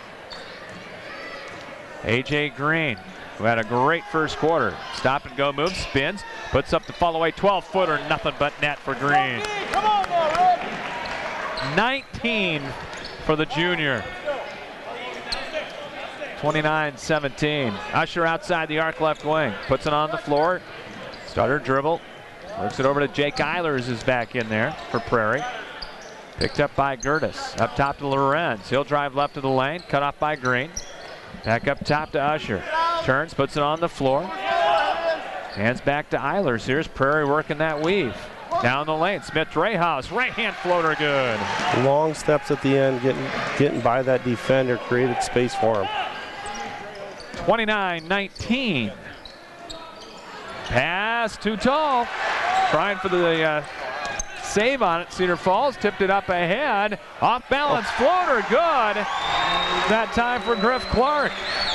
A.J. Green, who had a great first quarter. Stop and go move, spins, puts up the follow-away 12-footer, nothing but net for Green. 19 for the junior. 29-17. Usher outside the arc left wing, puts it on the floor. Stutter dribble, works it over to Jake Eilers, is back in there for Prairie. Picked up by Gertis. Up top to Lorenz. He'll drive left of the lane, cut off by Green. Back up top to Usher. Turns, puts it on the floor. Hands back to Eilers. Here's Prairie working that weave. Down the lane, Smith Dreyhaus, right hand floater good. Long steps at the end, getting by that defender, created space for him. 29-19. Pass too tall. Trying for the save on it. Cedar Falls tipped it up ahead. Off balance floater, good. That time for Griff Clark.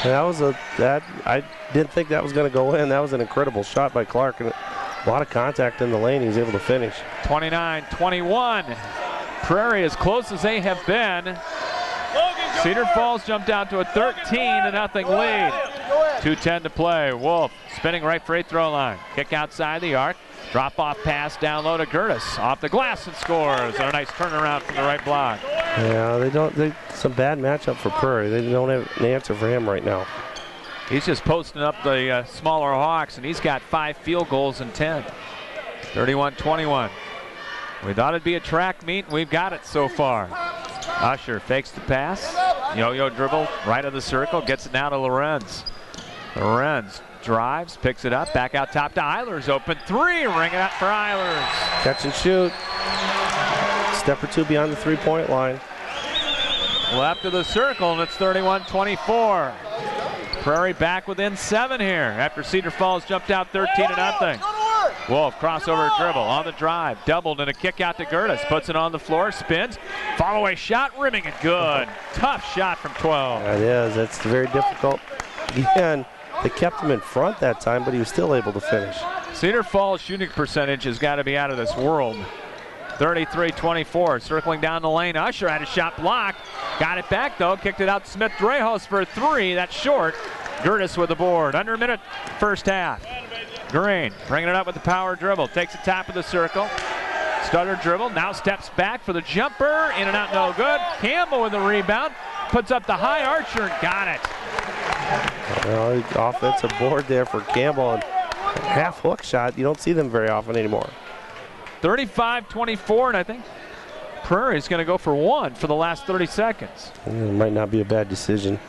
I didn't think that was going to go in. That was an incredible shot by Clark, and a lot of contact in the lane. He was able to finish. 29-21. Prairie as close as they have been. Cedar Falls jumped out to a 13-0 lead. 2:10 to play. Wolf spinning right free throw line. Kick outside the arc. Drop off pass down low to Gertis. Off the glass and scores. And a nice turnaround from the right block. Yeah, some bad matchup for Prairie. They don't have an answer for him right now. He's just posting up the smaller Hawks, and he's got 5 field goals in 10. 31-21. We thought it'd be a track meet, and we've got it so far. Usher fakes the pass. Yo-yo dribble right of the circle. Gets it now to Lorenz. Lorenz drives, picks it up, back out top to Eilers. Open 3, ring it up for Eilers. Catch and shoot. Step or two beyond the three-point line. Left of the circle, and it's 31-24. Prairie back within 7 here after Cedar Falls jumped out 13-0. Wolf crossover dribble on the drive, doubled and a kick out to Gertis. Puts it on the floor, spins, follow away shot, rimming it good. Tough shot from 12. It is. It's very difficult. Again, they kept him in front that time, but he was still able to finish. Cedar Falls' shooting percentage has got to be out of this world. 33-24, circling down the lane. Usher had a shot blocked. Got it back, though. Kicked it out to Smith-Drehos for 3. That's short. Gertis with the board. Under a minute, first half. Green bringing it up with the power dribble. Takes the top of the circle. Stutter dribble. Now steps back for the jumper. In and out, no good. Campbell with the rebound. Puts up the high archer and got it. Well, offensive board there for Campbell. And half hook shot. You don't see them very often anymore. 35-24, and I think Prairie's going to go for 1 for the last 30 seconds. It might not be a bad decision.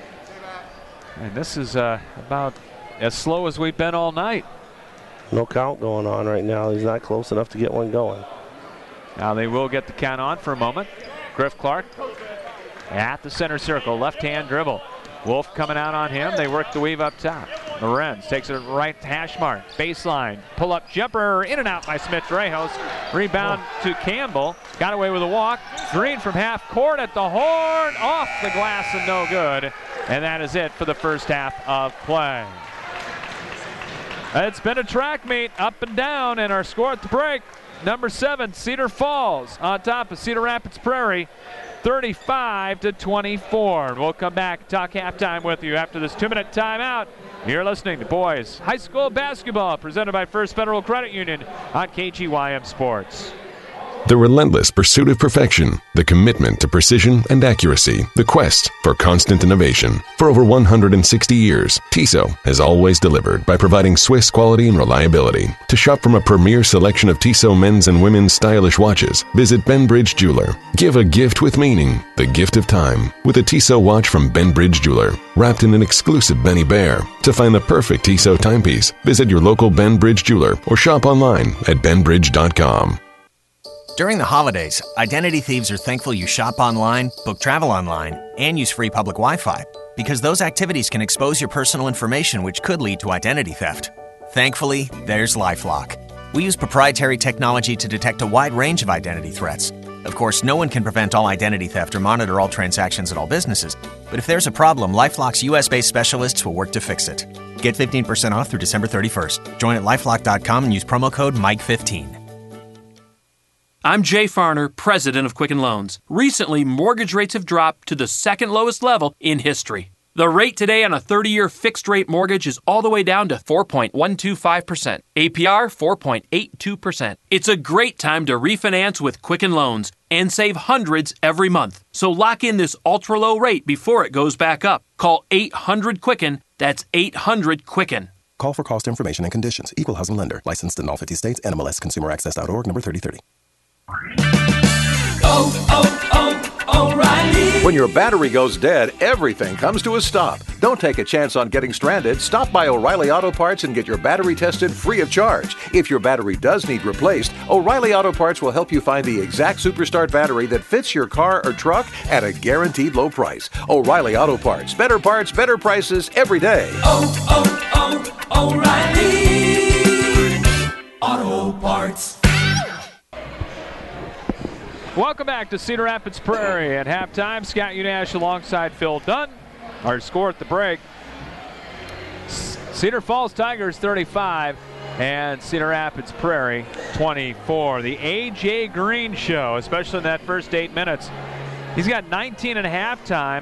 And this is about as slow as we've been all night. No count going on right now. He's not close enough to get one going. Now they will get the count on for a moment. Griff Clark at the center circle, left-hand dribble. Wolf coming out on him. They work the weave up top. Lorenz takes it right hash mark. Baseline. Pull-up jumper. In and out by Smith-Drehos. Rebound to Campbell. Got away with a walk. Green from half court at the horn. Off the glass and no good. And that is it for the first half of play. It's been a track meet up and down, and our score at the break, number 7, Cedar Falls on top of Cedar Rapids Prairie, 35-24. We'll come back and talk halftime with you after this 2-minute timeout. You're listening to Boys High School Basketball, presented by First Federal Credit Union on KGYM Sports. The relentless pursuit of perfection, the commitment to precision and accuracy, the quest for constant innovation. For over 160 years, Tissot has always delivered by providing Swiss quality and reliability. To shop from a premier selection of Tissot men's and women's stylish watches, visit Benbridge Jeweler. Give a gift with meaning, the gift of time, with a Tissot watch from Benbridge Jeweler, wrapped in an exclusive Benny Bear. To find the perfect Tissot timepiece, visit your local Benbridge Jeweler or shop online at benbridge.com. During the holidays, identity thieves are thankful you shop online, book travel online, and use free public Wi-Fi, because those activities can expose your personal information, which could lead to identity theft. Thankfully, there's LifeLock. We use proprietary technology to detect a wide range of identity threats. Of course, no one can prevent all identity theft or monitor all transactions at all businesses, but if there's a problem, LifeLock's US-based specialists will work to fix it. Get 15% off through December 31st. Join at lifelock.com and use promo code Mike15. I'm Jay Farner, president of Quicken Loans. Recently, mortgage rates have dropped to the second lowest level in history. The rate today on a 30-year fixed-rate mortgage is all the way down to 4.125%. APR, 4.82%. It's a great time to refinance with Quicken Loans and save hundreds every month. So lock in this ultra-low rate before it goes back up. Call 800-QUICKEN. That's 800-QUICKEN. Call for cost information and conditions. Equal housing lender. Licensed in all 50 states. NMLS ConsumerAccess.org, number 3030. O'Reilly. When your battery goes dead, everything comes to a stop. Don't take a chance on getting stranded. Stop by O'Reilly Auto Parts and get your battery tested free of charge. If your battery does need replaced, O'Reilly Auto Parts will help you find the exact Superstart battery that fits your car or truck at a guaranteed low price. O'Reilly Auto Parts. Better prices every day. O'Reilly. Auto Parts. Welcome back to Cedar Rapids Prairie. At halftime, Scott Unash alongside Phil Dunn. Our score at the break: Cedar Falls Tigers 35 and Cedar Rapids Prairie 24. The A.J. Green show, especially in that first 8 minutes. He's got 19 at halftime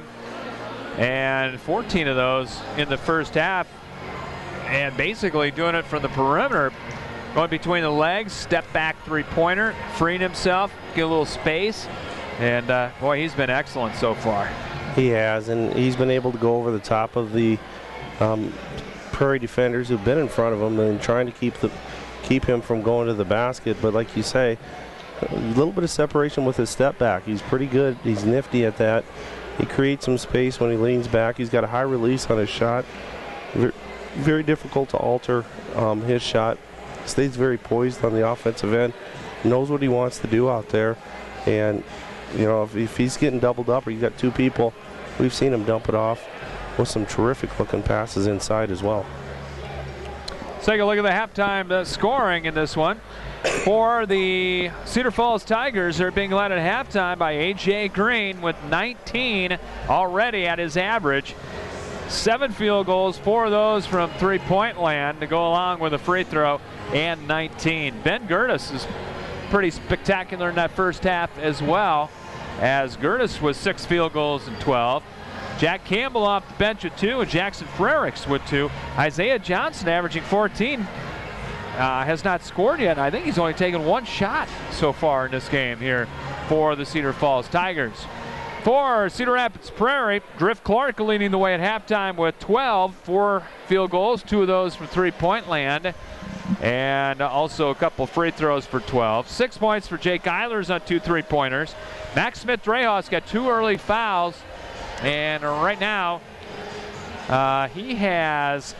and 14 of those in the first half, and basically doing it from the perimeter, going between the legs, step back three-pointer, freeing himself, get a little space, and boy, he's been excellent so far. He has, and he's been able to go over the top of the Prairie defenders who've been in front of him and trying to keep him from going to the basket. But like you say, a little bit of separation with his step back. He's pretty good. He's nifty at that. He creates some space when he leans back. He's got a high release on his shot. Very difficult to alter his shot. Stays very poised on the offensive end. Knows what he wants to do out there. And, you know, if he's getting doubled up or you got two people, we've seen him dump it off with some terrific looking passes inside as well. Let's take a look at the halftime scoring in this one. For the Cedar Falls Tigers, they're being led at halftime by A.J. Green with 19 already at his average. 7 field goals, 4 of those from three-point land to go along with a free throw, and 19. Ben Gertis is pretty spectacular in that first half as well, as Gertis was 6 field goals and 12. Jack Campbell off the bench with 2, and Jackson Frericks with 2. Isaiah Johnson averaging 14. Has not scored yet. I think he's only taken 1 shot so far in this game here for the Cedar Falls Tigers. For Cedar Rapids Prairie, Griff Clark leading the way at halftime with 12, 4 field goals, 2 of those from three-point land, and also a couple free throws for 12. 6 points for Jake Eilers on 2 three-pointers. Max Smith-Dreyhaus got 2 early fouls, and right now he has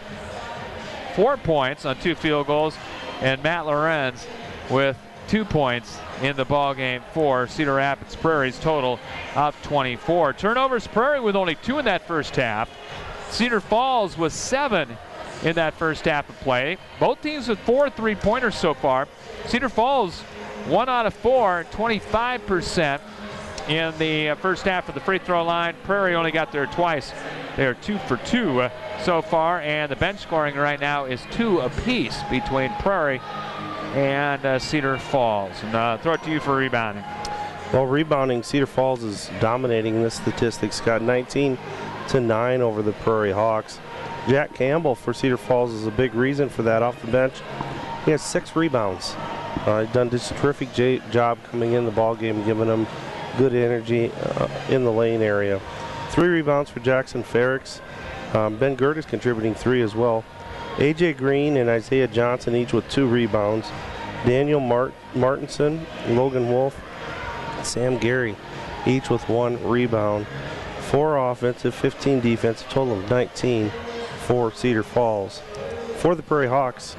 4 points on 2 field goals, and Matt Lorenz with 2 points in the ball game for Cedar Rapids Prairie's total of 24. Turnovers, Prairie with only 2 in that first half. Cedar Falls with 7 in that first half of play. Both teams with 4 three-pointers so far. Cedar Falls 1 out of 4, 25% in the first half of the free throw line. Prairie only got there twice. They're 2 for 2 so far, and the bench scoring right now is 2 apiece between Prairie and Cedar Falls. And throw it to you for rebounding. Well, rebounding, Cedar Falls is dominating in the statistics. Got 19 to 9 over the Prairie Hawks. Jack Campbell for Cedar Falls is a big reason for that off the bench. He has 6 rebounds. He's done just a terrific job coming in the ball game, giving them good energy in the lane area. 3 rebounds for Jackson Frericks. Ben Gertis contributing 3 as well. A.J. Green and Isaiah Johnson each with 2 rebounds. Daniel Martinson, Logan Wolf, Sam Gary each with 1 rebound. 4 offensive, 15 defensive, total of 19 for Cedar Falls. For the Prairie Hawks,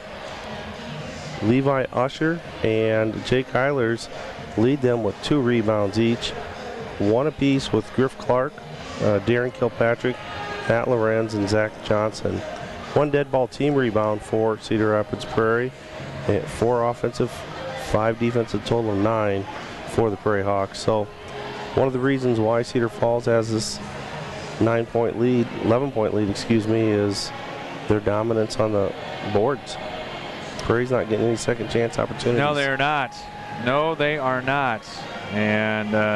Levi Usher and Jake Eilers lead them with 2 rebounds each. 1 apiece with Griff Clark, Darren Kilpatrick, Matt Lorenz, and Zach Johnson. 1 dead ball team rebound for Cedar Rapids Prairie. 4 offensive, 5 defensive, total of 9 for the Prairie Hawks. So one of the reasons why Cedar Falls has this 11-point lead, is their dominance on the boards. Prairie's not getting any second chance opportunities. No, they are not. No, they are not. And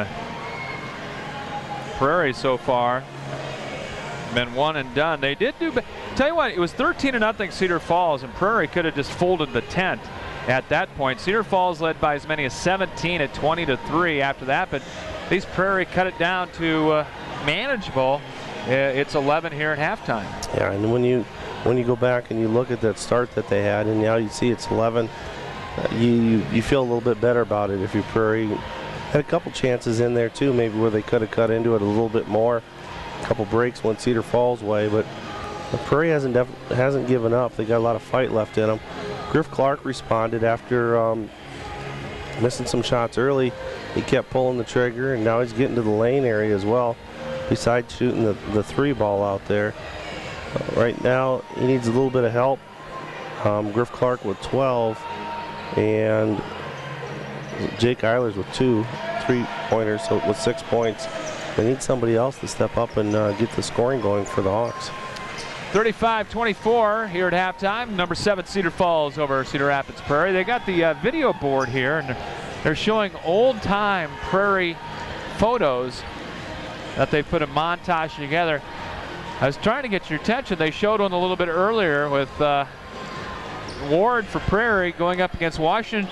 Prairie so far been one and done. They did do, tell you what, it was 13-0 Cedar Falls, and Prairie could have just folded the tent at that point. Cedar Falls led by as many as 17 at 20-3 after that, but these Prairie cut it down to manageable. It's 11 here at halftime. Yeah, and when you go back and you look at that start that they had, and now you see it's 11, you feel a little bit better about it. If you Prairie had a couple chances in there too, maybe where they could have cut into it a little bit more. A couple breaks went Cedar Falls' way, but Prairie hasn't given up. They got a lot of fight left in them. Griff Clark responded after missing some shots early. He kept pulling the trigger, and now he's getting to the lane area as well, besides shooting the 3 ball out there. Right now, he needs a little bit of help. Griff Clark with 12. and Jake Eilers with 2 3-pointers, so with 6 points. They need somebody else to step up and get the scoring going for the Hawks. 35-24 here at halftime. Number 7 Cedar Falls over Cedar Rapids Prairie. They got the video board here, and they're showing old-time Prairie photos that they put a montage together. I was trying to get your attention. They showed one a little bit earlier with Ward for Prairie going up against Washington.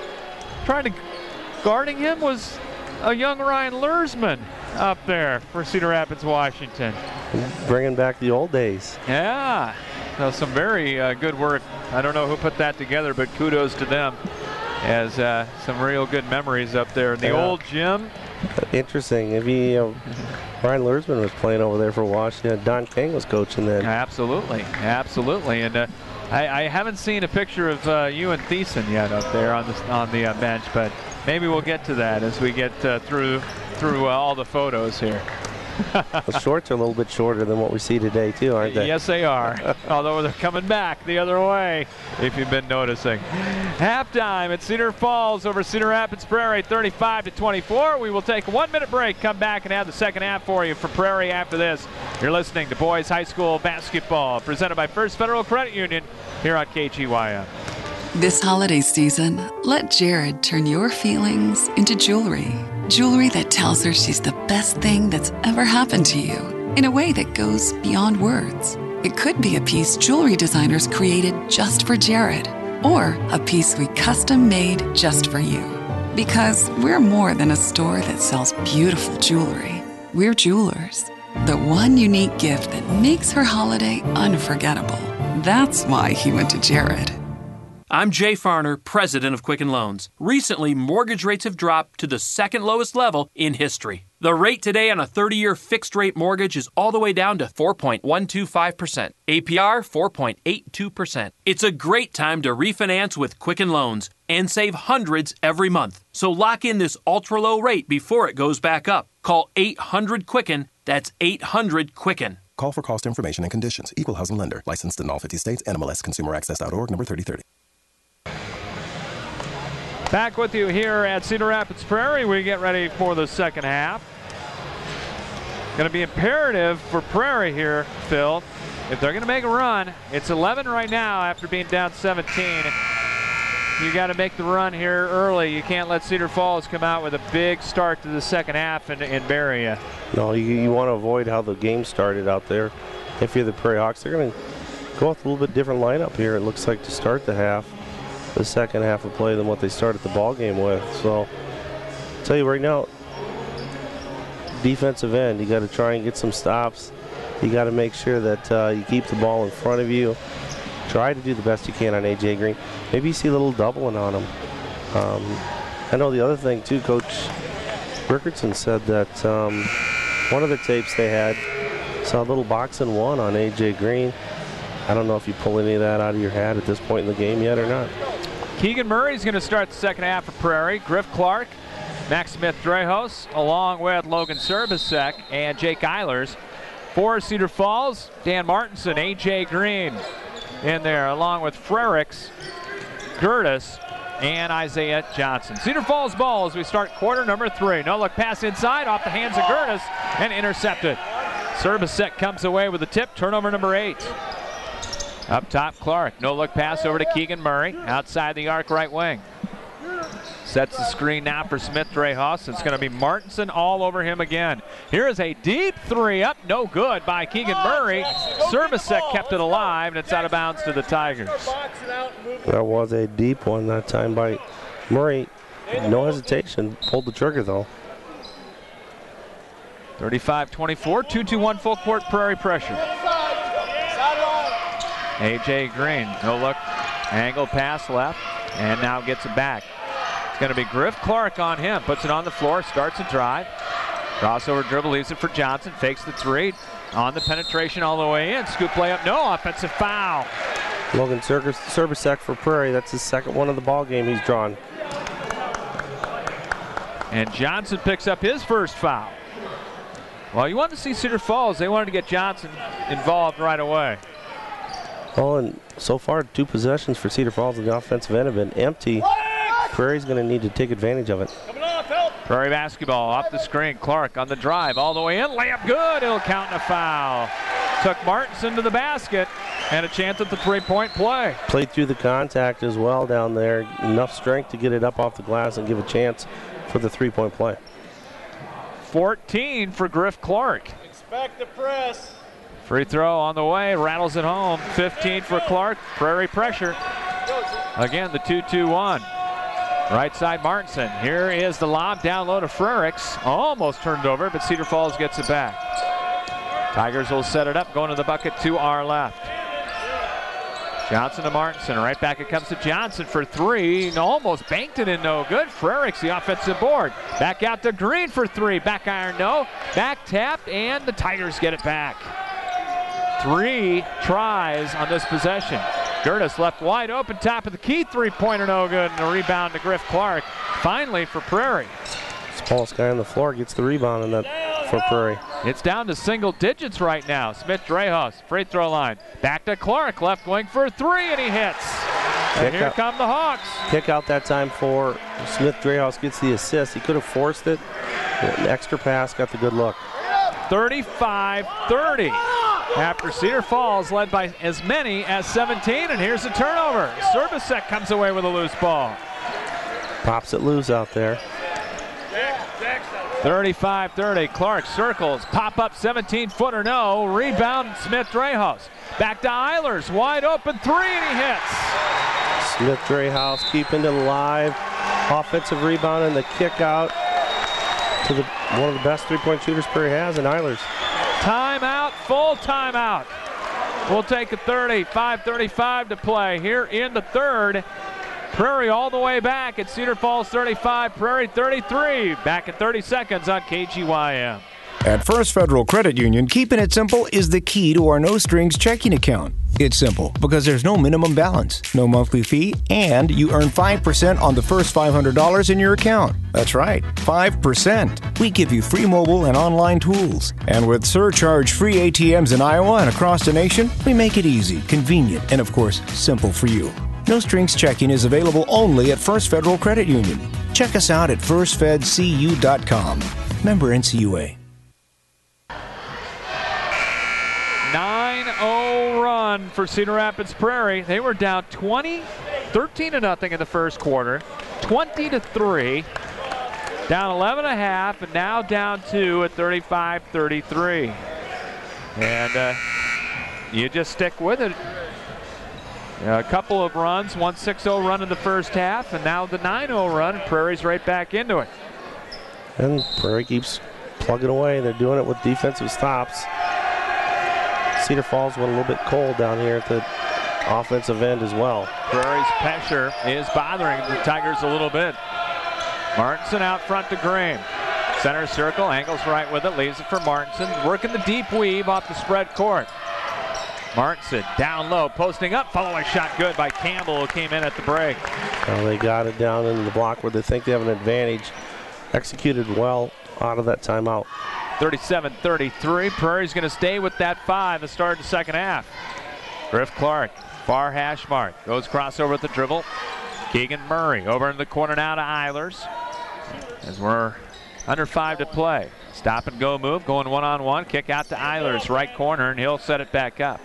Guarding him was a young Ryan Lursman up there for Cedar Rapids, Washington. Bringing back the old days. Yeah, so some very good work. I don't know who put that together, but kudos to them, as some real good memories up there in the old gym. Interesting. Maybe Ryan Lursman was playing over there for Washington. Don King was coaching then. Absolutely, absolutely. And I haven't seen a picture of you and Thiessen yet up there on the bench, but maybe we'll get to that as we get through all the photos here. The shorts are a little bit shorter than what we see today too, aren't they? Yes, they are. Although they're coming back the other way, if you've been noticing. Halftime at Cedar Falls over Cedar Rapids Prairie, 35-24. We will take a 1-minute break, come back and have the second half for you for Prairie after this. You're listening to Boys High School Basketball, presented by First Federal Credit Union here on KGYM. This holiday season, let Jared turn your feelings into jewelry. Jewelry that tells her she's the best thing that's ever happened to you, in a way that goes beyond words. It could be a piece jewelry designers created just for Jared, or a piece we custom made just for you. Because we're more than a store that sells beautiful jewelry. We're jewelers. The one unique gift that makes her holiday unforgettable. That's why he went to Jared. I'm Jay Farner, president of Quicken Loans. Recently, mortgage rates have dropped to the second lowest level in history. The rate today on a 30-year fixed-rate mortgage is all the way down to 4.125%. APR, 4.82%. It's a great time to refinance with Quicken Loans and save hundreds every month. So lock in this ultra-low rate before it goes back up. Call 800-QUICKEN. That's 800-QUICKEN. Call for cost information and conditions. Equal housing lender. Licensed in all 50 states. NMLS ConsumerAccess.org, number 3030. Back with you here at Cedar Rapids Prairie. We get ready for the second half. Going to be imperative for Prairie here, Phil. If they're going to make a run, it's 11 right now after being down 17. You got to make the run here early. You can't let Cedar Falls come out with a big start to the second half and bury you. No, you want to avoid how the game started out there. If you're the Prairie Hawks, they're going to go with a little bit different lineup here, it looks like, to start the half. The second half of play than what they started the ball game with. So I'll tell you right now, defensive end, you got to try and get some stops. You got to make sure that you keep the ball in front of you. Try to do the best you can on A.J. Green. Maybe you see a little doubling on him. I know the other thing too, Coach Rickertson said that one of the tapes they had saw a little box and one on A.J. Green. I don't know if you pull any of that out of your hat at this point in the game yet or not. Keegan Murray's going to start the second half for Prairie. Griff Clark, Max Smith-Drehos, along with Logan Serbisek and Jake Eilers. For Cedar Falls, Dan Martinson, A.J. Green in there, along with Frericks, Gertis, and Isaiah Johnson. Cedar Falls ball as we start quarter number 3. No-look pass inside off the hands of Gertis and intercepted. Serbisek comes away with a tip, turnover number 8. Up top, Clark. No-look pass over to Keegan Murray. Outside the arc, right wing. Sets the screen now for Smith-Drehos. It's going to be Martinson all over him again. Here is a deep three up. No good by Keegan Murray. Serbisek kept it alive, and it's out of bounds to the Tigers. That was a deep one that time by Murray. No hesitation. Pulled the trigger, though. 35-24. 2-2-1 full court Prairie pressure. A.J. Green, no look, angle pass left, and now gets it back. It's going to be Griff Clark on him, puts it on the floor, starts a drive. Crossover dribble, leaves it for Johnson, fakes the three, on the penetration all the way in. Scoop layup, no, offensive foul. Logan Serbisek for Prairie, that's his second one of the ball game he's drawn. And Johnson picks up his first foul. Well, you wanted to see Cedar Falls, they wanted to get Johnson involved right away. Well, and so far, 2 possessions for Cedar Falls in the offensive end have been empty. Prairie's going to need to take advantage of it. Prairie basketball off the screen. Clark on the drive all the way in. Layup good. It'll count in a foul. Took Martinson to the basket and a chance at the three-point play. Played through the contact as well down there. Enough strength to get it up off the glass and give a chance for the three-point play. 14 for Griff Clark. Expect the press. Free throw on the way. Rattles it home. 15 for Clark. Prairie pressure. Again, the 2-2-1. Right side Martinson. Here is the lob down low to Frericks. Almost turned over, but Cedar Falls gets it back. Tigers will set it up, going to the bucket to our left. Johnson to Martinson. Right back it comes to Johnson for 3. Almost banked it in, no good. Frericks, the offensive board. Back out to Green for 3. Back iron, no. Back tapped, and the Tigers get it back. 3 tries on this possession. Gertis left wide open, top of the key, three-pointer no good, and a rebound to Griff Clark. Finally for Prairie. Smallest guy on the floor gets the rebound in that for Prairie. It's down to single digits right now. Smith Drehos, free throw line. Back to Clark, left wing for 3, and he hits. And here come the Hawks. Kick out that time for Smith Drehos, gets the assist. He could have forced it. An extra pass, got the good look. 35-30. After Cedar Falls led by as many as 17, and here's a turnover. Serbisek comes away with a loose ball. Pops it loose out there. 35-30. Clark circles, pop up 17-footer, no. Rebound Smith Drehos. Back to Eilers, wide open 3, and he hits. Smith Drehos keeping it alive. Offensive rebound and the kick out to one of the best three-point shooters Prairie has in Eilers. Timeout, full timeout. We'll take a 5:35 to play here in the third. Prairie all the way back at Cedar Falls 35, Prairie 33. Back in 30 seconds on KGYM. At First Federal Credit Union, keeping it simple is the key to our no-strings checking account. It's simple because there's no minimum balance, no monthly fee, and you earn 5% on the first $500 in your account. That's right, 5%. We give you free mobile and online tools. And with surcharge-free ATMs in Iowa and across the nation, we make it easy, convenient, and of course, simple for you. No Strings Checking is available only at First Federal Credit Union. Check us out at firstfedcu.com. Member NCUA. 9-0 run for Cedar Rapids Prairie. They were down 13-0 in the first quarter, 20-3, down 11.5, and now down 2 at 35-33. And you just stick with it. A couple of runs, 1-6-0 run in the first half, and now the 9-0 run, and Prairie's right back into it. And Prairie keeps plugging away. They're doing it with defensive stops. Cedar Falls went a little bit cold down here at the offensive end as well. Prairie's pressure is bothering the Tigers a little bit. Martinson out front to Green. Center circle, angles right with it, leaves it for Martinson. Working the deep weave off the spread court. Martinson down low, posting up, following shot good by Campbell, who came in at the break. Well, they got it down in the block where they think they have an advantage. Executed well out of that timeout. 37-33. Prairie's going to stay with that 5 to start the second half. Griff Clark, far hash mark, goes crossover with the dribble. Keegan Murray over in the corner now to Eilers. As we're under 5 to play. Stop and go move, going one-on-one. Kick out to Eilers, right corner, and he'll set it back up.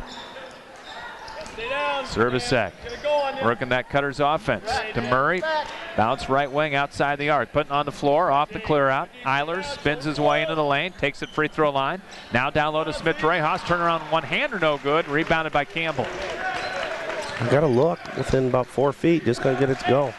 Serbisek working that Cutter's offense to Murray. Bounce right wing outside the arc. Putting on the floor, off the clear out. Eilers spins his way into the lane, takes it free throw line. Now down low to Smith Drehos. Turnaround one-hander, no good. Rebounded by Campbell. Got to look within about 4 feet. Just going to get it to go.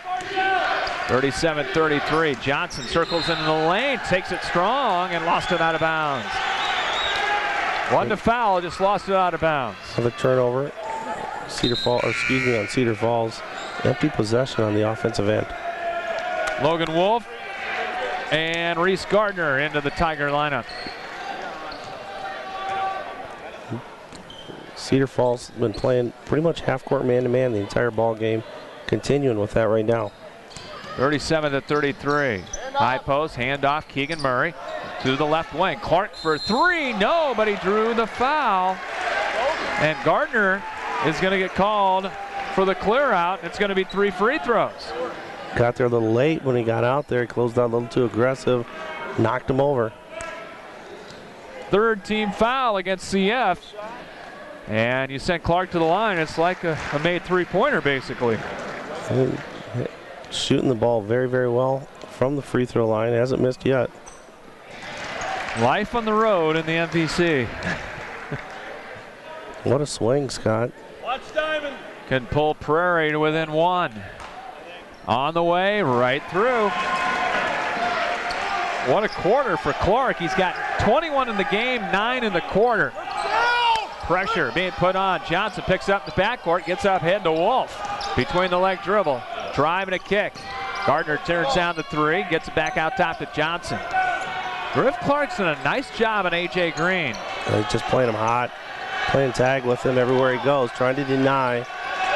37-33. Johnson circles into the lane, takes it strong, and lost it out of bounds. One to foul, just lost it out of bounds. Another turnover. Cedar Falls. Empty possession on the offensive end. Logan Wolf and Reese Gardner into the Tiger lineup. Cedar Falls has been playing pretty much half-court man-to-man the entire ball game. Continuing with that right now. 37-33. High post, handoff, Keegan Murray to the left wing. Clark for 3, no, but he drew the foul. And Gardner is going to get called for the clear out. It's going to be 3 free throws. Got there a little late when he got out there. He closed out a little too aggressive, knocked him over. Third team foul against CF. And you sent Clark to the line. It's like a made three-pointer, basically. Shooting the ball very, very well from the free throw line. Hasn't missed yet. Life on the road in the MVC. What a swing, Scott. Watch Diamond. Can pull Prairie to within 1. On the way, right through. What a quarter for Clark. He's got 21 in the game, 9 in the quarter. Pressure being put on. Johnson picks up the backcourt, gets up head to Wolf. Between the leg dribble, driving a kick. Gardner turns down the 3, gets it back out top to Johnson. Griff Clark's done a nice job on A.J. Green. He's just playing him hot, playing tag with him everywhere he goes, trying to deny.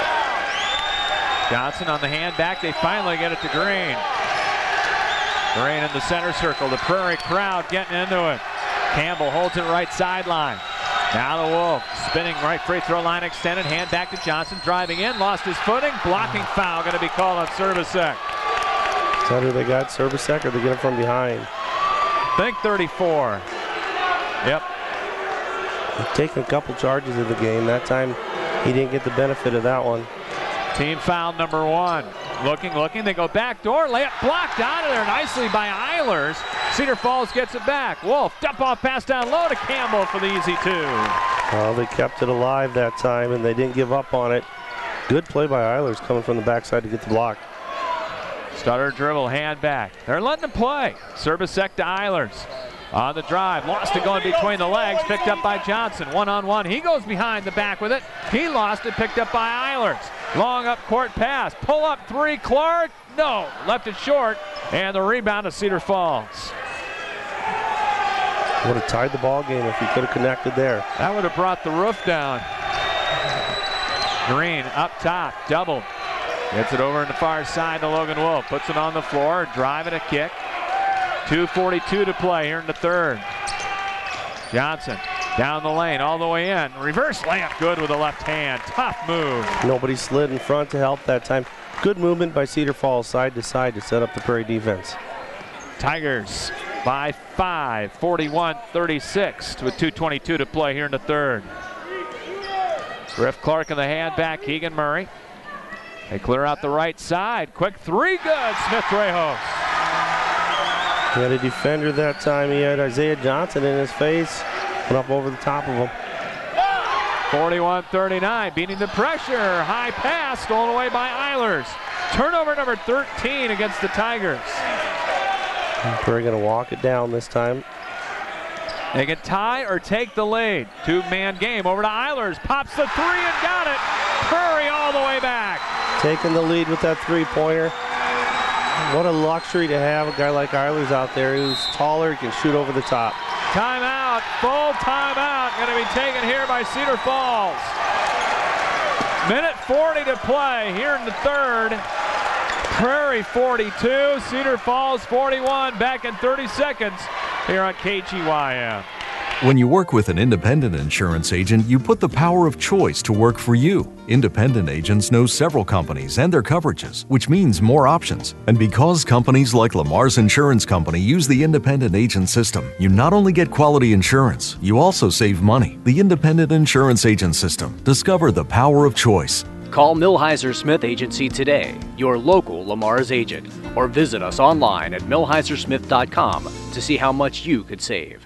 Johnson on the hand back. They finally get it to Green. Green in the center circle. The Prairie crowd getting into it. Campbell holds it right sideline. Now the Wolf spinning right free throw line extended. Hand back to Johnson. Driving in. Lost his footing. Blocking foul going to be called on Servicek. Is that who they got? Servicek, or they get him from behind? I think 34. Yep. He's taken a couple charges of the game. That time he didn't get the benefit of that one. Team foul number 1. Looking. They go back door. Layup blocked out of there nicely by Eilers. Cedar Falls gets it back. Wolf, dump off pass down low to Campbell for the easy 2. Well, they kept it alive that time, and they didn't give up on it. Good play by Eilers coming from the backside to get the block. Stutter dribble, hand back. They're letting him play. Servicek to Eilers. On the drive, lost it going between the legs, picked up by Johnson. One-on-one, he goes behind the back with it. He lost it, picked up by Eilers. Long up court pass, pull up 3, Clark. No, left it short, and the rebound to Cedar Falls. Would have tied the ball game if he could have connected there. That would have brought the roof down. Green up top, doubled. Gets it over in the far side to Logan Wolf. Puts it on the floor, driving a kick. 2:42 to play here in the third. Johnson down the lane, all the way in. Reverse layup good with the left hand. Tough move. Nobody slid in front to help that time. Good movement by Cedar Falls side to side to set up the Prairie defense. Tigers by 5, 41-36 with 2:22 to play here in the third. Griff Clark in the hand back, Keegan Murray. They clear out the right side. Quick 3, good. Smith Rejos. He had a defender that time. He had Isaiah Johnson in his face. Went up over the top of him. 41-39, beating the pressure. High pass, stolen away by Eilers. Turnover number 13 against the Tigers. Prairie going to walk it down this time. They can tie or take the lead. 2-man game. Over to Eilers. Pops the 3 and got it. Prairie all the way back. Taking the lead with that 3-pointer. What a luxury to have a guy like Eilers out there who's taller, can shoot over the top. Timeout, full timeout, going to be taken here by Cedar Falls. Minute 40 to play here in the third. Prairie 42, Cedar Falls 41, back in 30 seconds here on KGYM. When you work with an independent insurance agent, you put the power of choice to work for you. Independent agents know several companies and their coverages, which means more options. And because companies like Lamar's Insurance Company use the independent agent system, you not only get quality insurance, you also save money. The independent insurance agent system. Discover the power of choice. Call Millhiser Smith Agency today, your local Lamar's agent, or visit us online at millhisersmith.com to see how much you could save.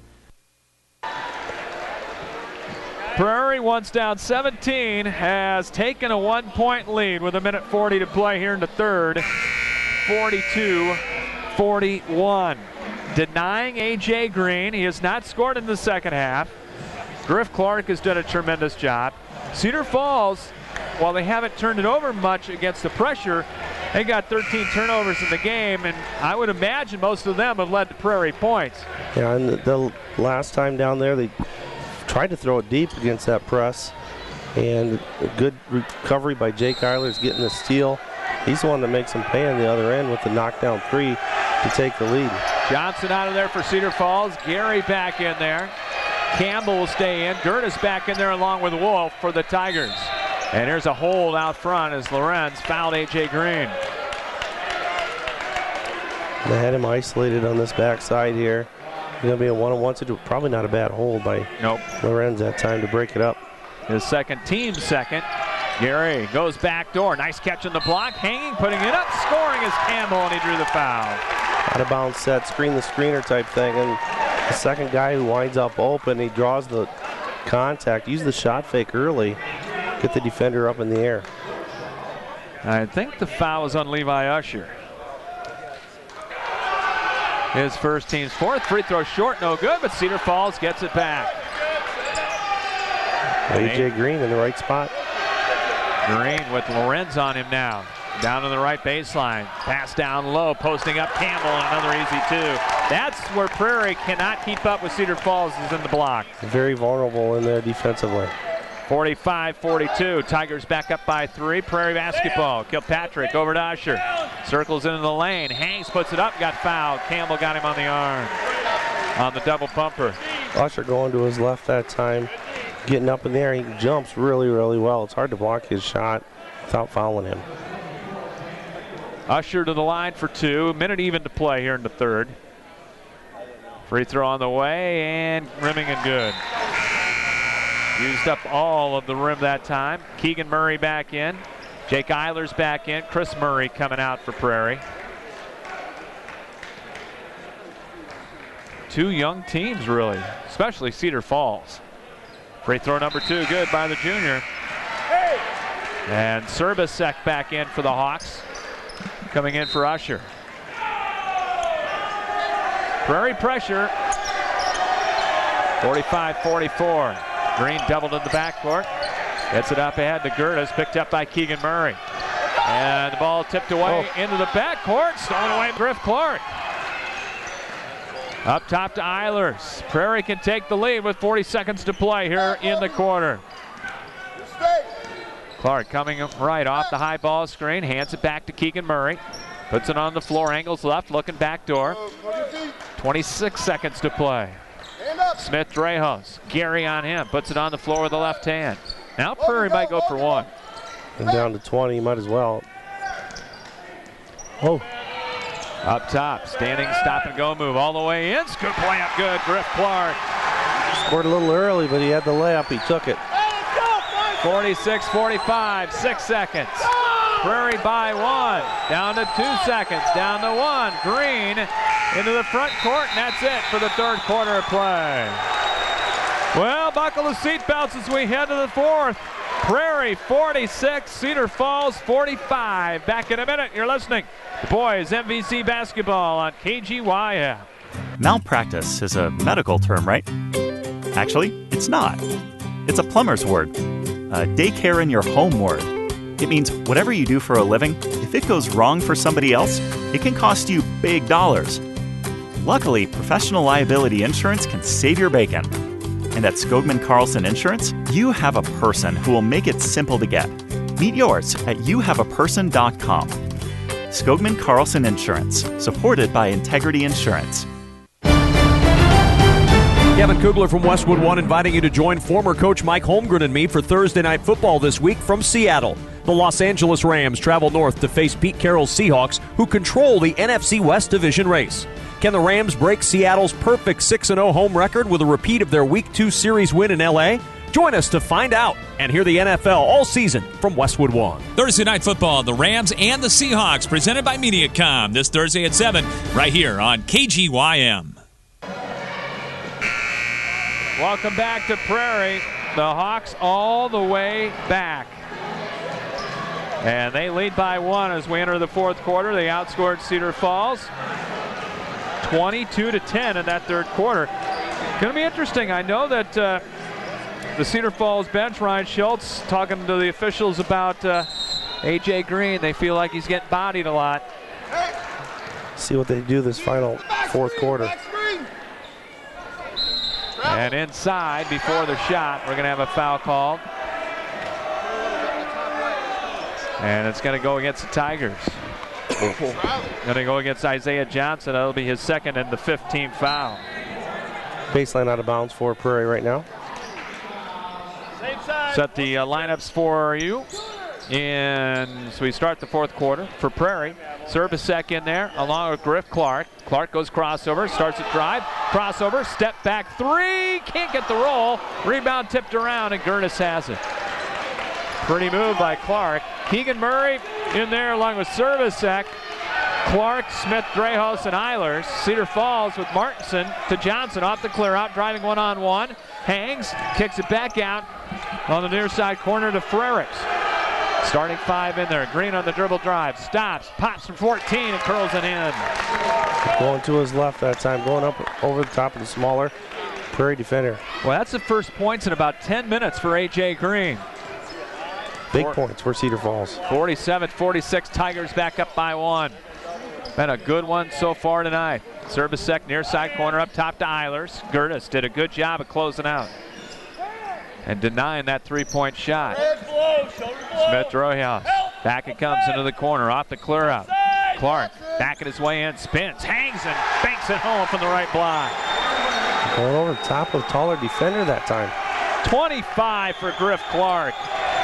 Prairie, once down 17, has taken a 1-point lead with 1:40 to play here in the third. 42-41. Denying A.J. Green. He has not scored in the second half. Griff Clark has done a tremendous job. Cedar Falls, while they haven't turned it over much against the pressure, they got 13 turnovers in the game, and I would imagine most of them have led to Prairie points. Yeah, and the last time down there, they tried to throw it deep against that press, and a good recovery by Jake Eilers getting the steal. He's the one that makes them pay on the other end with the knockdown 3 to take the lead. Johnson out of there for Cedar Falls. Gary back in there. Campbell will stay in. Gertis back in there along with Wolf for the Tigers. And here's a hold out front as Lorenz fouled A.J. Green. They had him isolated on this backside here. He's going to be a one-on-one situation. Probably not a bad hold by Lorenz that time to break it up. His team second. Gary goes back door. Nice catch on the block. Hanging, putting it up. Scoring is Campbell, and he drew the foul. Out of bounds set, screen the screener type thing. And the second guy who winds up open, he draws the contact. Use the shot fake early. Get the defender up in the air. I think the foul is on Levi Usher. His first team's fourth. Free throw short, no good, but Cedar Falls gets it back. A.J. Green in the right spot. Green with Lorenz on him now. Down to the right baseline. Pass down low, posting up Campbell, and another easy two. That's where Prairie cannot keep up with Cedar Falls, is in the block. Very vulnerable in there defensively. 45-42. Tigers back up by 3. Prairie basketball. Kilpatrick over to Usher. Circles into the lane. Hanks puts it up, got fouled. Campbell got him on the arm on the double bumper. Usher going to his left that time. Getting up in there, he jumps really, really well. It's hard to block his shot without fouling him. Usher to the line for 2. A minute even to play here in the third. Free throw on the way, and rimming and good. Used up all of the rim that time. Keegan Murray back in. Jake Eilers back in. Chris Murray coming out for Prairie. Two young teams, really, especially Cedar Falls. Free throw number 2, good by the junior. And Serbisek back in for the Hawks. Coming in for Usher. Prairie pressure. 45-44. Green doubled in the backcourt. Gets it up ahead to Gertis, picked up by Keegan Murray. And the ball tipped away into the backcourt. Stolen away by Griff Clark. Up top to Eilers. Prairie can take the lead with 40 seconds to play here in the quarter. Clark coming right off the high ball screen, hands it back to Keegan Murray. Puts it on the floor, angles left, looking back door. 26 seconds to play. Smith Drejos, Gary on him, puts it on the floor with the left hand. Now Prairie might go for one. And down to 20, might as well. Up top, standing stop and go move all the way in. Scoop layup good, Griff Clark. Scored a little early, but he had the layup, he took it. 46-45, 6 seconds. Prairie by 1, down to 2 seconds, down to 1. Green into the front court, and that's it for the third quarter of play. Well, buckle the seatbelts as we head to the fourth. Prairie 46, Cedar Falls 45. Back in a minute, you're listening to Boys MVC Basketball on KGYM. Malpractice is a medical term, right? Actually, it's not. It's a plumber's word. A daycare in your home word. It means whatever you do for a living, if it goes wrong for somebody else, it can cost you big dollars. Luckily, professional liability insurance can save your bacon. And at Skogman Carlson Insurance, you have a person who will make it simple to get. Meet yours at youhaveaperson.com. Skogman Carlson Insurance, supported by Integrity Insurance. Kevin Kugler from Westwood One inviting you to join former coach Mike Holmgren and me for Thursday Night Football this week from Seattle. The Los Angeles Rams travel north to face Pete Carroll's Seahawks, who control the NFC West Division race. Can the Rams break Seattle's perfect 6-0 home record with a repeat of their Week 2 series win in L.A.? Join us to find out and hear the NFL all season from Westwood One. Thursday Night Football, the Rams and the Seahawks, presented by Mediacom, this Thursday at 7, right here on KGYM. Welcome back to Prairie. The Hawks all the way back. And they lead by 1 as we enter the fourth quarter. They outscored Cedar Falls 22-10 in that third quarter. Going to be interesting. I know that the Cedar Falls bench, Ryan Schultz, talking to the officials about A.J. Green. They feel like he's getting bodied a lot. See what they do this final fourth quarter. And inside, before the shot, we're going to have a foul called. And it's going to go against the Tigers. Going to go against Isaiah Johnson. That'll be his second and the 15th foul. Baseline out of bounds for Prairie right now. set the lineups for you. And so we start the fourth quarter for Prairie. Serbisek in there along with Griff Clark. Clark goes crossover, starts a drive, crossover, step back three, can't get the roll. Rebound tipped around and Gertis has it. Pretty move by Clark. Keegan Murray in there along with Serbisek. Clark, Smith, Drehos, and Eilers. Cedar Falls with Martinson to Johnson off the clear out, driving one-on-one. Hangs, kicks it back out on the near side corner to Frericks. Starting five in there. Green on the dribble drive. Stops, pops from 14 and curls it in. Going to his left that time, going up over the top of the smaller Prairie defender. Well, that's the first points in about 10 minutes for A.J. Green. Big points for Cedar Falls. 47-46, Tigers back up by one. Been a good one so far tonight. Serbisek near side corner up top to Eilers. Gertis did a good job of closing out and denying that three-point shot. Smith Drehos. Back it comes into the corner off the clear out. Clark backing his way in, spins, hangs, and banks it home from the right block. Going over the top of a taller defender that time. 25 for Griff Clark.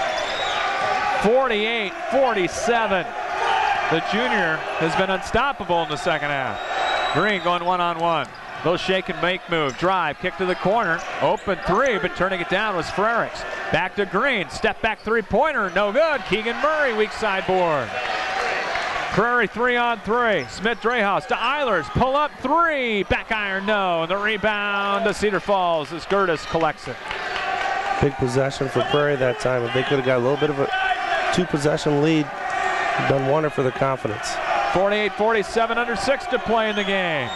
48-47. The junior has been unstoppable in the second half. Green going one-on-one. Little shake and make move. Drive, kick to the corner. Open three, but turning it down was Frericks. Back to Green. Step back three-pointer. No good. Keegan Murray, weak side board. Prairie 3-on-3. Smith Drehos to Eilers. Pull up three. Back iron, no. And the rebound to Cedar Falls as Gertis collects it. Big possession for Prairie that time. If they could have got a little bit of a two-possession lead, done wonder for their confidence. 48-47, under 6 to play in the game.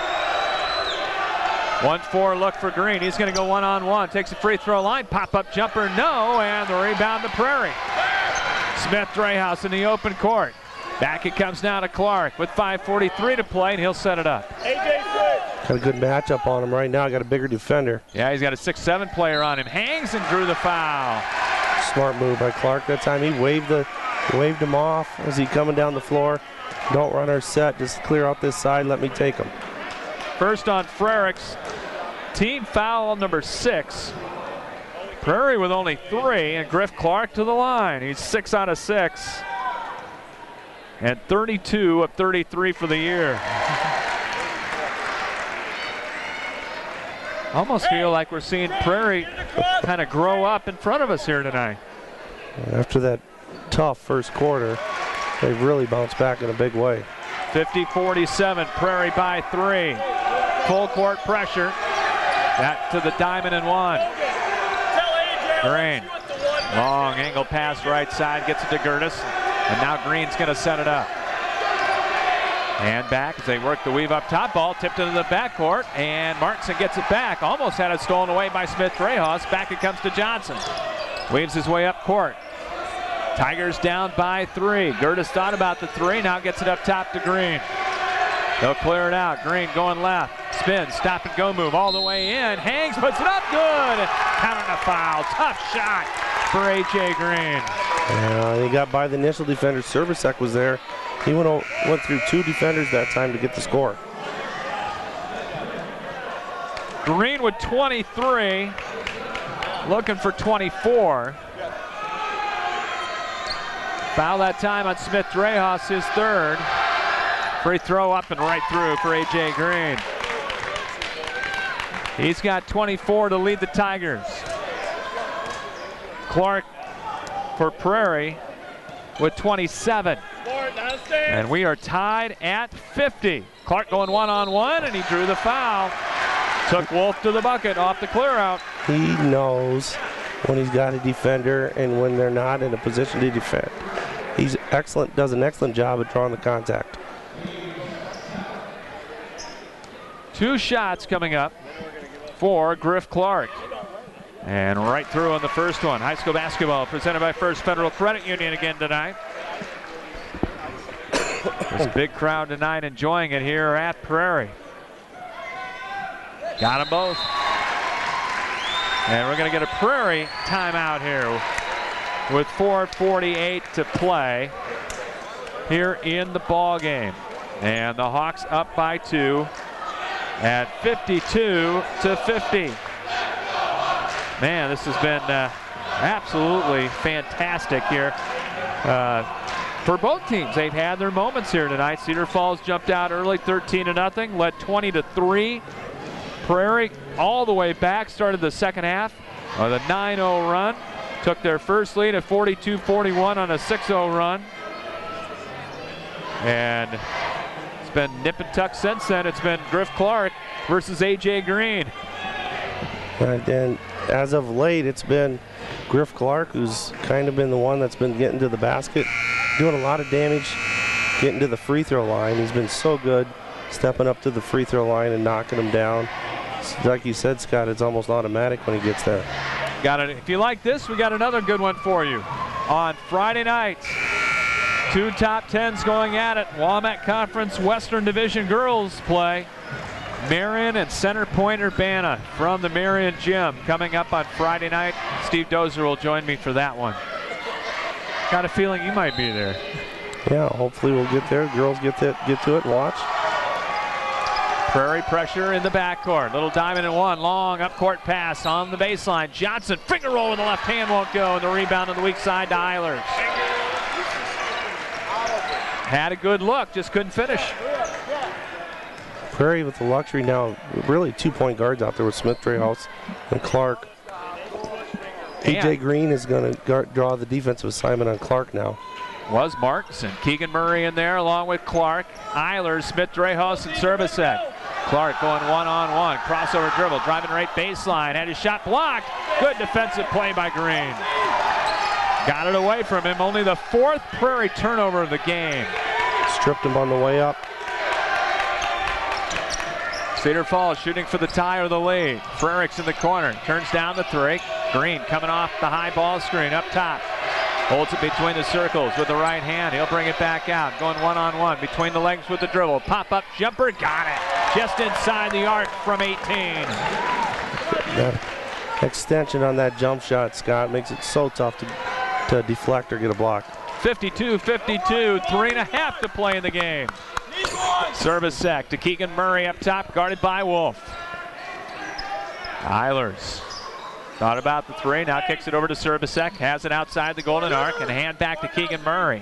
1-4 look for Green. He's going to go one-on-one. Takes a free throw line. Pop-up jumper, no. And the rebound to Prairie. Smith Drehos in the open court. Back it comes now to Clark with 5:43 to play, and he'll set it up. Got a good matchup on him right now. Got a bigger defender. Yeah, he's got a 6'7" player on him. Hangs and drew the foul. Smart move by Clark that time. He waved him off as he coming down the floor. Don't run our set. Just clear out this side. Let me take him. First on Frericks. Team foul number 6. Prairie with only 3, and Griff Clark to the line. He's 6 out of 6. And 32 of 33 for the year. Almost feel like we're seeing Prairie kind of grow up in front of us here tonight. After that tough first quarter, they've really bounced back in a big way. 50-47, Prairie by 3. Full court pressure. That to the diamond and one. Green. Long angle pass right side, gets it to Gertis. And now Green's going to set it up. And back as they work the weave up top. Ball tipped into the backcourt, and Martinson gets it back. Almost had it stolen away by Smith Drehos. Back it comes to Johnson. Weaves his way up court. Tigers down by 3. Gertis thought about the 3, now gets it up top to Green. They'll clear it out. Green going left. Spin, stop and go move all the way in. Hangs, puts it up, good. Counting a foul. Tough shot for A.J. Green. He got by the initial defender. Serbisek was there. He went through 2 defenders that time to get the score. Green with 23, looking for 24. Foul that time on Smith Drehos, his 3rd. Free throw up and right through for A.J. Green. He's got 24 to lead the Tigers. Clark for Prairie with 27. And we are tied at 50. Clark going one-on-one, and he drew the foul. Took Wolf to the bucket off the clear out. He knows when he's got a defender and when they're not in a position to defend. He's excellent, does an excellent job at drawing the contact. 2 shots coming up for Griff Clark. And right through on the first one. High school basketball presented by First Federal Credit Union again tonight. This big crowd tonight enjoying it here at Prairie. Got them both. And we're going to get a Prairie timeout here with 4:48 to play here in the ball game. And the Hawks up by 2 at 52-50. Man, this has been absolutely fantastic here. For both teams, they've had their moments here tonight. Cedar Falls jumped out early, 13-0, led 20-3. Prairie all the way back, started the second half with a 9-0 run. Took their first lead at 42-41 on a 6-0 run. And it's been nip and tuck since then. It's been Griff Clark versus A.J. Green. And as of late, it's been Griff Clark who's kind of been the one that's been getting to the basket, doing a lot of damage, getting to the free throw line. He's been so good stepping up to the free throw line and knocking them down. Like you said, Scott, it's almost automatic when he gets there. Got it. If you like this, we got another good one for you. On Friday nights, 2 top 10s going at it. Willamette Conference Western Division girls play. Marion and Center Point Urbana from the Marion Gym coming up on Friday night. Steve Dozer will join me for that one. Got a feeling you might be there. Yeah, hopefully we'll get there. Girls get to it and watch. Prairie pressure in the backcourt. Little diamond and one. Long up-court pass on the baseline. Johnson, finger roll with the left hand, won't go. And the rebound on the weak side to Eilers. Had a good look, just couldn't finish. Prairie with the luxury now, really 2-point guards out there with Smith, Dreyhaus, and Clark. A.J. Green is going to draw the defensive assignment on Clark now. Was Marks and Keegan Murray in there along with Clark, Eilers, Smith, Dreyhaus, and Servicek. Clark going one-on-one, crossover dribble, driving right baseline, had his shot blocked. Good defensive play by Green. Got it away from him, only the 4th Prairie turnover of the game. Stripped him on the way up. Cedar Falls shooting for the tie or the lead. Frericks in the corner, turns down the 3. Green coming off the high ball screen up top. Holds it between the circles with the right hand. He'll bring it back out. Going one-on-one between the legs with the dribble. Pop-up jumper. Got it. Just inside the arc from 18. That extension on that jump shot, Scott, makes it so tough to deflect or get a block. 52-52. 3.5 to play in the game. Servicek to Keegan Murray up top, guarded by Wolf. Eilers thought about the 3, now kicks it over to Servicek, has it outside the golden arc, and a hand back to Keegan Murray.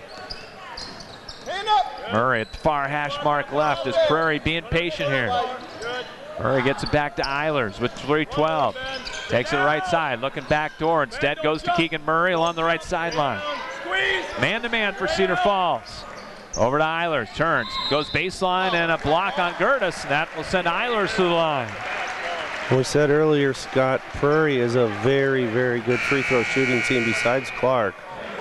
Murray at the far hash mark left as Prairie being patient here. Murray gets it back to Eilers with 3:12. Takes it right side, looking back door. Instead goes to Keegan Murray along the right sideline. Man-to-man for Cedar Falls. Over to Eilers, turns, goes baseline, and a block on Gertis. That will send Eilers to the line. We said earlier, Scott, Prairie is a very, very good free throw shooting team besides Clark.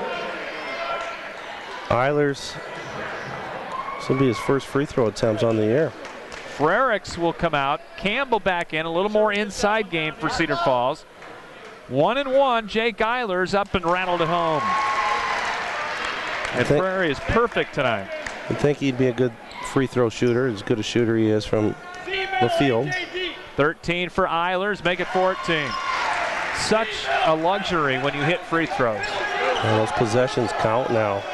Eilers, this will be his first free throw attempts on the year. Frericks will come out. Campbell back in, a little more inside game for Cedar Falls. 1-1, Jake Eilers up and rattled it home. And Prairie is perfect tonight. I think he'd be a good free throw shooter, as good a shooter he is from the field. 13 for Eilers, make it 14. Such a luxury when you hit free throws. And those possessions count now.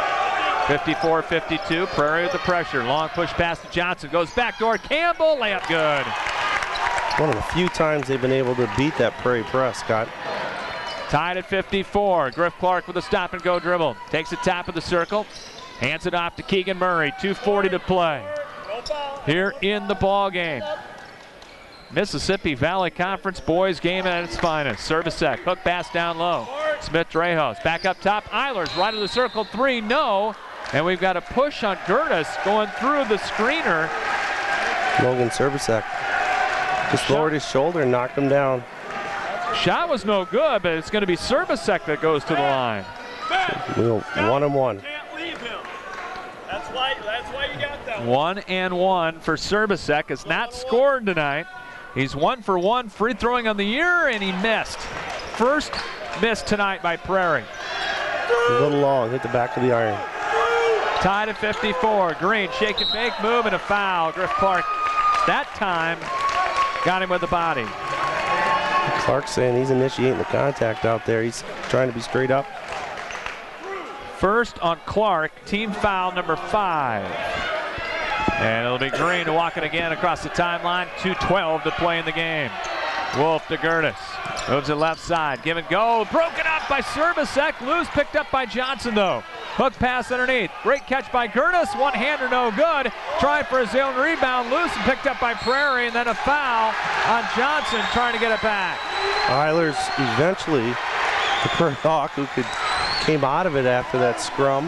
54-52, Prairie with the pressure. Long push pass to Johnson, goes backdoor, Campbell, layup good. One of the few times they've been able to beat that Prairie press, Scott. Tied at 54. Griff Clark with a stop-and-go dribble. Takes the top of the circle. Hands it off to Keegan Murray. 2:40 to play here in the ball game. Mississippi Valley Conference boys game at its finest. Servicek, hook pass down low. Smith Dreyhaus back up top. Eilers right of the circle. 3, no. And we've got a push on Gertis going through the screener. Logan Servicek just lowered his shoulder and knocked him down. Shot was no good, but it's going to be Servicek that goes to the line. 1-1. That's why you got that 1-1 for Servicek. Has not scored tonight. He's 1 for 1 free throwing on the year, and he missed. First miss tonight by Prairie. A little long, hit the back of the iron. Tied at 54. Green, shake and bake, move, and a foul. Griff Clark that time got him with the body. Clark's saying he's initiating the contact out there. He's trying to be straight up. First on Clark, team foul number 5. And it'll be Green to walk it again across the timeline. 2:12 to play in the game. Wolf to Gertis. Moves it left side. Give and go. Broken up by Serbisek. Loose picked up by Johnson, though. Hook pass underneath. Great catch by Gertis. One-hander, no good. Trying for his own rebound. Loose and picked up by Prairie. And then a foul on Johnson trying to get it back. Eilers eventually, the Prairie Hawk, who came out of it after that scrum.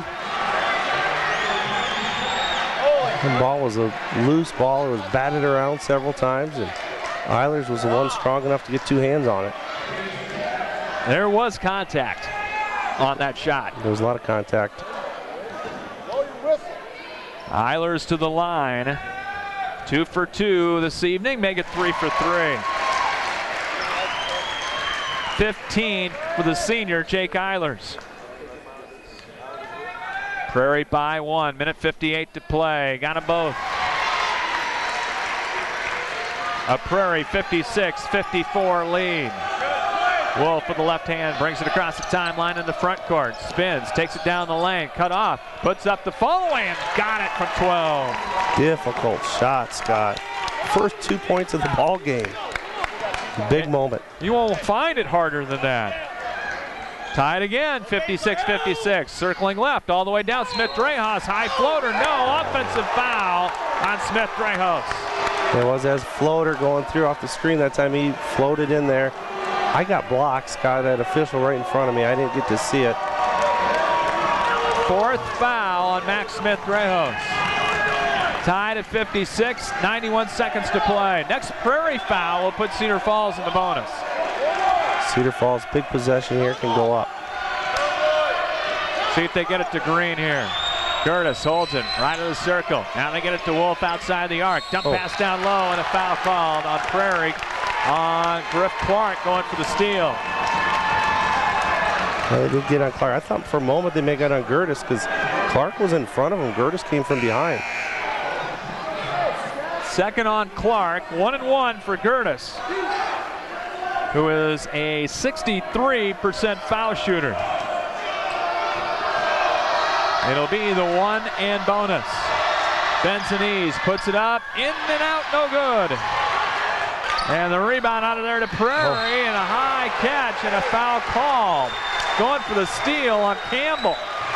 The ball was a loose ball. It was batted around several times, and Eilers was the one strong enough to get two hands on it. There was contact on that shot. There was a lot of contact. Eilers to the line. 2 for 2 this evening. Make it 3 for 3. 15 for the senior, Jake Eilers. Prairie by 1. Minute 58 to play. Got them both. A Prairie 56-54 lead. Wolf with the left hand brings it across the timeline in the front court. Spins, takes it down the lane, cut off, puts up the follow and got it from 12. Difficult shot, Scott. First 2 points of the ball game. Big moment. You won't find it harder than that. Tied again, 56-56. Circling left all the way down. Smith-Dreyhaus, high floater, no. Offensive foul on Smith-Dreyhaus. There was as floater going through off the screen that time. He floated in there. I got blocked, Scott, that official right in front of me. I didn't get to see it. Fourth foul on Max Smith-Dreyhaus. Tied at 56, 91 seconds to play. Next Prairie foul will put Cedar Falls in the bonus. Cedar Falls, big possession here, can go up. See if they get it to Green here. Gertis holds it right of the circle. Now they get it to Wolf outside the arc. Dump pass down low and a foul called on Prairie on Griff Clark going for the steal. They did get on Clark. I thought for a moment they may get on Gertis because Clark was in front of him. Gertis came from behind. Second on Clark, 1-1 for Gertis, who is a 63% foul shooter. It'll be the 1 and bonus. Benzanese puts it up, in and out, no good. And the rebound out of there to Prairie, and a high catch and a foul call. Going for the steal on Campbell.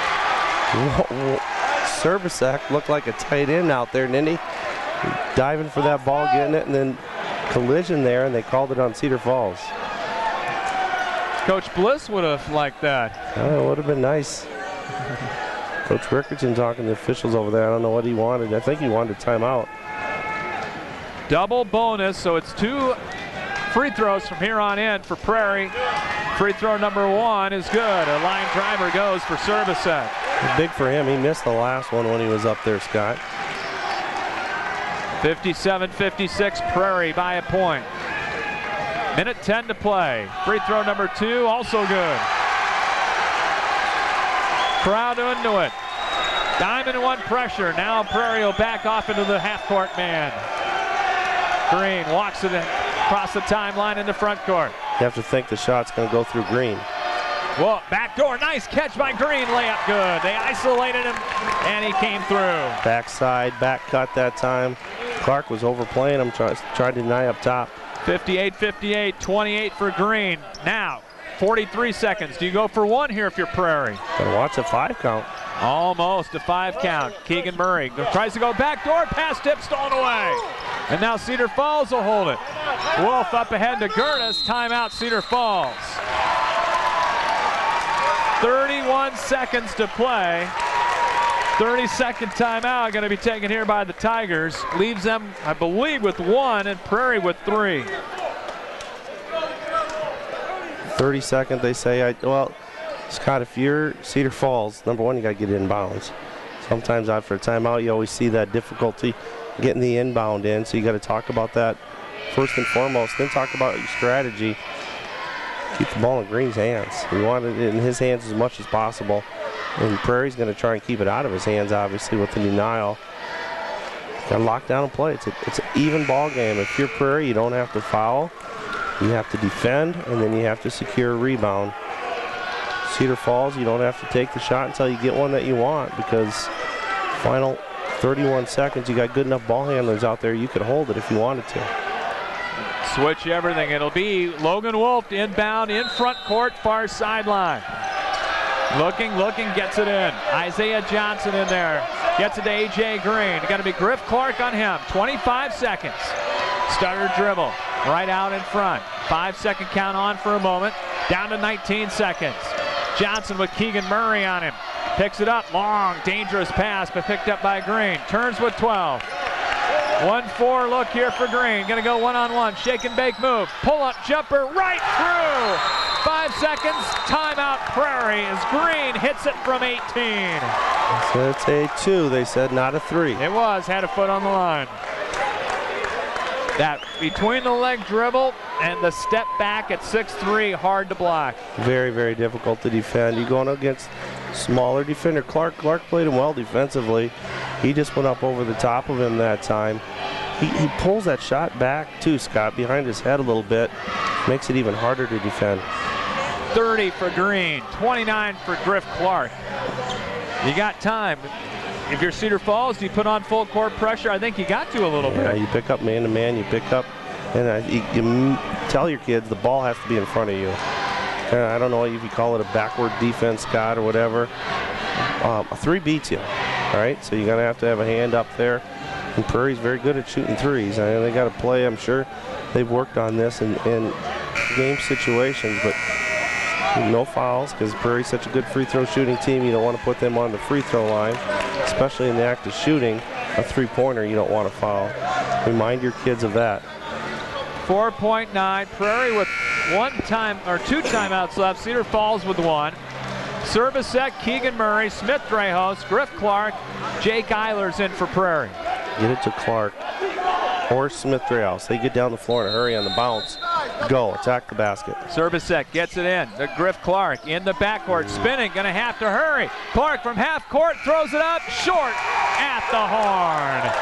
Serbisek looked like a tight end out there, didn't he? Diving for that ball, getting it, and then collision there, and they called it on Cedar Falls. Coach Bliss would have liked that. Oh, it would have been nice. Coach Rickerton talking to the officials over there. I don't know what he wanted. I think he wanted a timeout. Double bonus, so it's 2 free throws from here on in for Prairie. Free throw number 1 is good. A line driver goes for Serbisek. Big for him. He missed the last one when he was up there, Scott. 57-56, Prairie by a point. Minute 10 to play. Free throw number 2, also good. Crowd into it. Diamond 1 pressure. Now Prairie will back off into the half-court man. Green walks it across the timeline into front court. You have to think the shot's going to go through Green. Well, backdoor, nice catch by Green, layup good. They isolated him, and he came through. Backside, back cut that time. Clark was overplaying him, tried to deny up top. 58-58, 28 for Green. Now, 43 seconds. Do you go for 1 here if you're Prairie? Gotta watch a 5 count. Almost a 5 count. Keegan Murray tries to go backdoor, pass tip, stolen away. And now Cedar Falls will hold it. Wolf up ahead to Gertis. Timeout, Cedar Falls. 31 seconds to play. 30-second timeout going to be taken here by the Tigers. Leaves them, I believe, with 1 and Prairie with 3. 30-second, they say. Well, Scott, if you're Cedar Falls, number 1, you got to get inbounds. Sometimes after a timeout, you always see that difficulty getting the inbound in, so you got to talk about that first and foremost. Then talk about your strategy. Keep the ball in Green's hands. We want it in his hands as much as possible. And Prairie's going to try and keep it out of his hands, obviously, with the denial. Got to lock down and play. It's an even ball game. If you're Prairie, you don't have to foul. You have to defend, and then you have to secure a rebound. Cedar Falls, you don't have to take the shot until you get one that you want, because final 31 seconds, you got good enough ball handlers out there, you could hold it if you wanted to. switch everything. It'll be Logan Wolf inbound in front court, far sideline. Looking, gets it in. Isaiah Johnson in there. Gets it to A.J. Green. Got to be Griff Clark on him. 25 seconds. Stutter dribble. Right out in front. 5-second count on for a moment. Down to 19 seconds. Johnson with Keegan Murray on him. Picks it up. Long, dangerous pass, but picked up by Green. Turns with 12. 1-4 look here for Green. Going to go one-on-one. Shake and bake move. Pull-up jumper right through. 5 seconds. Timeout Prairie as Green hits it from 18. So it's a 2, they said, not a 3. It was. Had a foot on the line. That between the leg dribble and the step back at 6'3", hard to block. Very, very difficult to defend. You're going against smaller defender. Clark played him well defensively. He just went up over the top of him that time. He pulls that shot back too, Scott, behind his head a little bit. Makes it even harder to defend. 30 for Green, 29 for Griff Clark. You got time. If you're Cedar Falls, do you put on full court pressure? I think you got to a little bit. Yeah, you pick up man-to-man, you pick up, and you tell your kids the ball has to be in front of you. And I don't know if you call it a backward defense, Scott, or whatever. A 3 beats you, all right? So you're going to have a hand up there. And Prairie's very good at shooting threes. I mean, they got to play, I'm sure they've worked on this in game situations, but no fouls because Prairie's such a good free throw shooting team. You don't want to put them on the free throw line, especially in the act of shooting a three-pointer. You don't want to foul. Remind your kids of that. 4.9. Prairie with 2 timeouts left. Cedar Falls with 1. Servicek, Keegan Murray, Smith Drehos, Griff Clark, Jake Eilers in for Prairie. Get it to Clark or Smith Drehos. They get down the floor in a hurry on the bounce. Go, attack the basket. Servicek gets it in. The Griff Clark in the backcourt, spinning, gonna have to hurry. Clark from half court throws it up, short at the horn.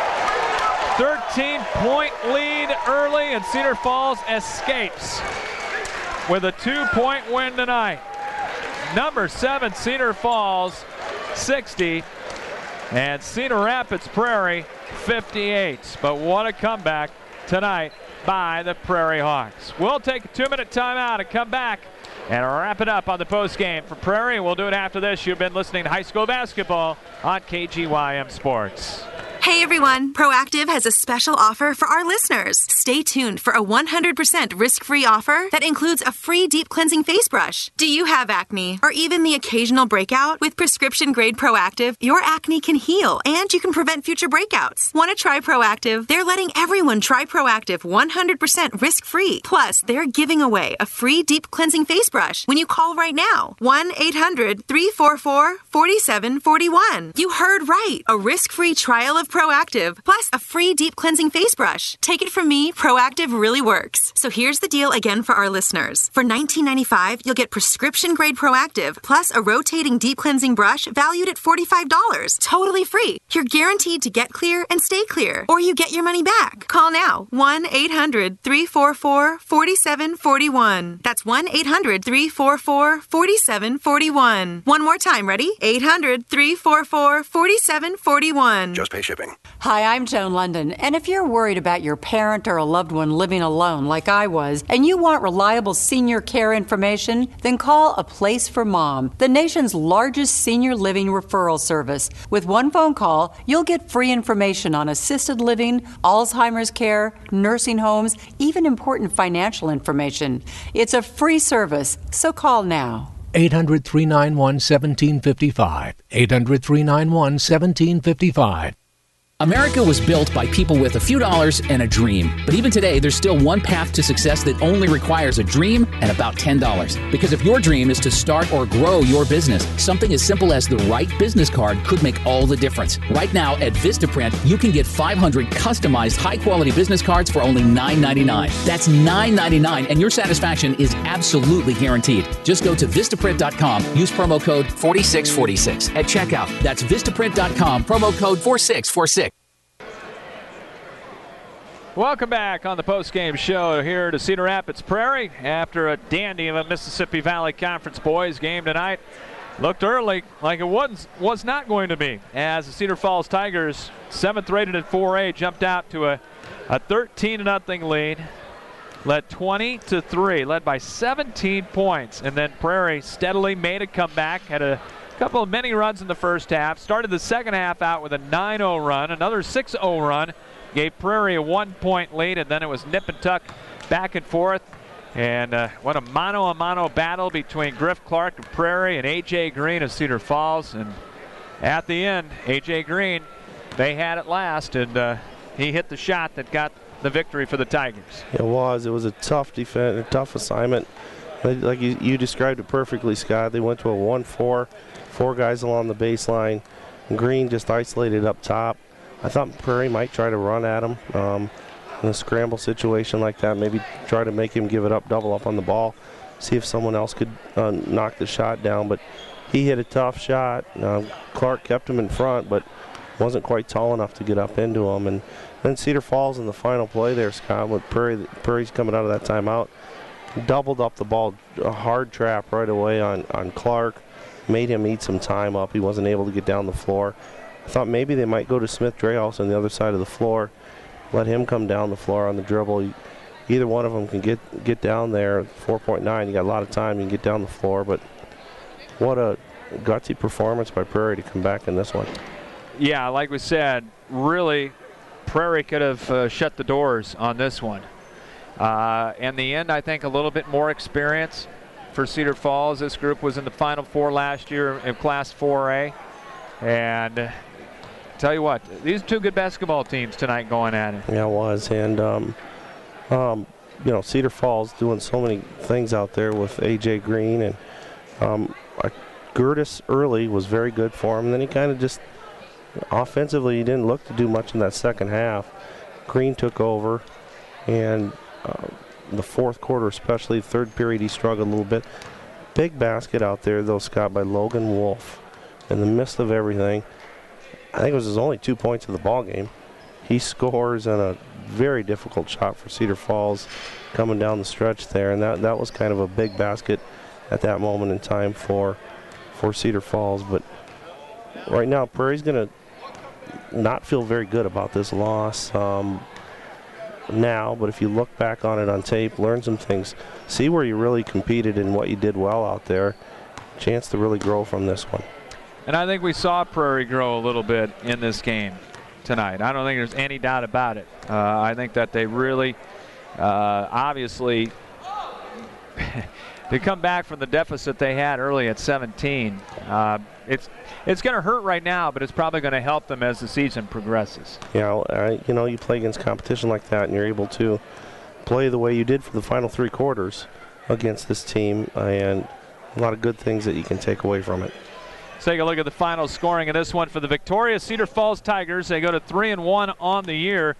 13-point lead early, and Cedar Falls escapes with a 2-point win tonight. Number 7, Cedar Falls, 60, and Cedar Rapids Prairie, 58. But what a comeback tonight by the Prairie Hawks. We'll take a 2-minute timeout and come back and wrap it up on the postgame for Prairie. We'll do it after this. You've been listening to high school basketball on KGYM Sports. Hey everyone, Proactiv has a special offer for our listeners. Stay tuned for a 100% risk-free offer that includes a free deep cleansing face brush. Do you have acne or even the occasional breakout? With prescription-grade Proactiv, your acne can heal and you can prevent future breakouts. Want to try Proactiv? They're letting everyone try Proactiv 100% risk-free. Plus, they're giving away a free deep cleansing face brush when you call right now. 1-800-344-4741. You heard right. A risk-free trial of Proactiv, plus a free deep cleansing face brush. Take it from me, Proactiv really works. So here's the deal again for our listeners. For $19.95, you'll get prescription-grade Proactiv, plus a rotating deep cleansing brush valued at $45. Totally free. You're guaranteed to get clear and stay clear, or you get your money back. Call now. 1-800-344-4741. That's 1-800-344-4741. One more time, ready? 800-344-4741. Just pay shipping. Hi, I'm Joan London, and if you're worried about your parent or a loved one living alone like I was, and you want reliable senior care information, then call A Place for Mom, the nation's largest senior living referral service. With one phone call, you'll get free information on assisted living, Alzheimer's care, nursing homes, even important financial information. It's a free service, so call now. 800-391-1755. 800-391-1755. America was built by people with a few dollars and a dream. But even today, there's still one path to success that only requires a dream and about $10. Because if your dream is to start or grow your business, something as simple as the right business card could make all the difference. Right now at Vistaprint, you can get 500 customized high-quality business cards for only $9.99. That's $9.99, and your satisfaction is absolutely guaranteed. Just go to Vistaprint.com, use promo code 4646 at checkout. That's Vistaprint.com, promo code 4646. Welcome back on the post-game show here to Cedar Rapids Prairie after a dandy of a Mississippi Valley Conference boys game tonight. Looked early like it was not going to be, as the Cedar Falls Tigers, 7th rated at 4A, jumped out to a 13-0 lead. led 20-3, led by 17 points. And then Prairie steadily made a comeback, had a couple of mini runs in the first half, started the second half out with a 9-0 run, another 6-0 run, gave Prairie a 1-point lead, and then it was nip and tuck back and forth. And what a mano-a-mano battle between Griff Clark of Prairie and A.J. Green of Cedar Falls. And at the end, A.J. Green, they had it last, and he hit the shot that got the victory for the Tigers. It was a tough defense, a tough assignment. Like you described it perfectly, Scott. They went to a 1-4, 4 guys along the baseline. Green just isolated up top. I thought Prairie might try to run at him in a scramble situation like that, maybe try to make him give it up, double up on the ball, see if someone else could knock the shot down. But he hit a tough shot. Clark kept him in front, but wasn't quite tall enough to get up into him. And then Cedar Falls in the final play there, Scott, with Prairie's coming out of that timeout, doubled up the ball, a hard trap right away on Clark, made him eat some time up. He wasn't able to get down the floor. I thought maybe they might go to Smith Drayhouse on the other side of the floor, let him come down the floor on the dribble. Either one of them can get down there. 4.9, you got a lot of time, you can get down the floor, but what a gutsy performance by Prairie to come back in this one. Yeah, like we said, really, Prairie could have shut the doors on this one. In the end, I think a little bit more experience for Cedar Falls. This group was in the Final Four last year in Class 4A. And tell you what, these are two good basketball teams tonight going at it. Yeah, it was. And, you know, Cedar Falls doing so many things out there with A.J. Green. And Gertis early was very good for him. And then he kind of just, offensively, he didn't look to do much in that second half. Green took over. And the fourth quarter, especially, third period, he struggled a little bit. Big basket out there, though, Scott, by Logan Wolf. In the midst of everything, I think it was his only 2 points of the ball game. He scores on a very difficult shot for Cedar Falls coming down the stretch there, and that was kind of a big basket at that moment in time for Cedar Falls. But right now, Prairie's going to not feel very good about this loss now, but if you look back on it on tape, learn some things, see where you really competed and what you did well out there, chance to really grow from this one. And I think we saw Prairie grow a little bit in this game tonight. I don't think there's any doubt about it. I think that they really, obviously, to come back from the deficit they had early at 17, it's going to hurt right now, but it's probably going to help them as the season progresses. Yeah, you know, you play against competition like that and you're able to play the way you did for the final 3 quarters against this team, and a lot of good things that you can take away from it. Let's take a look at the final scoring in this one for the victorious Cedar Falls Tigers. They go to 3-1 on the year,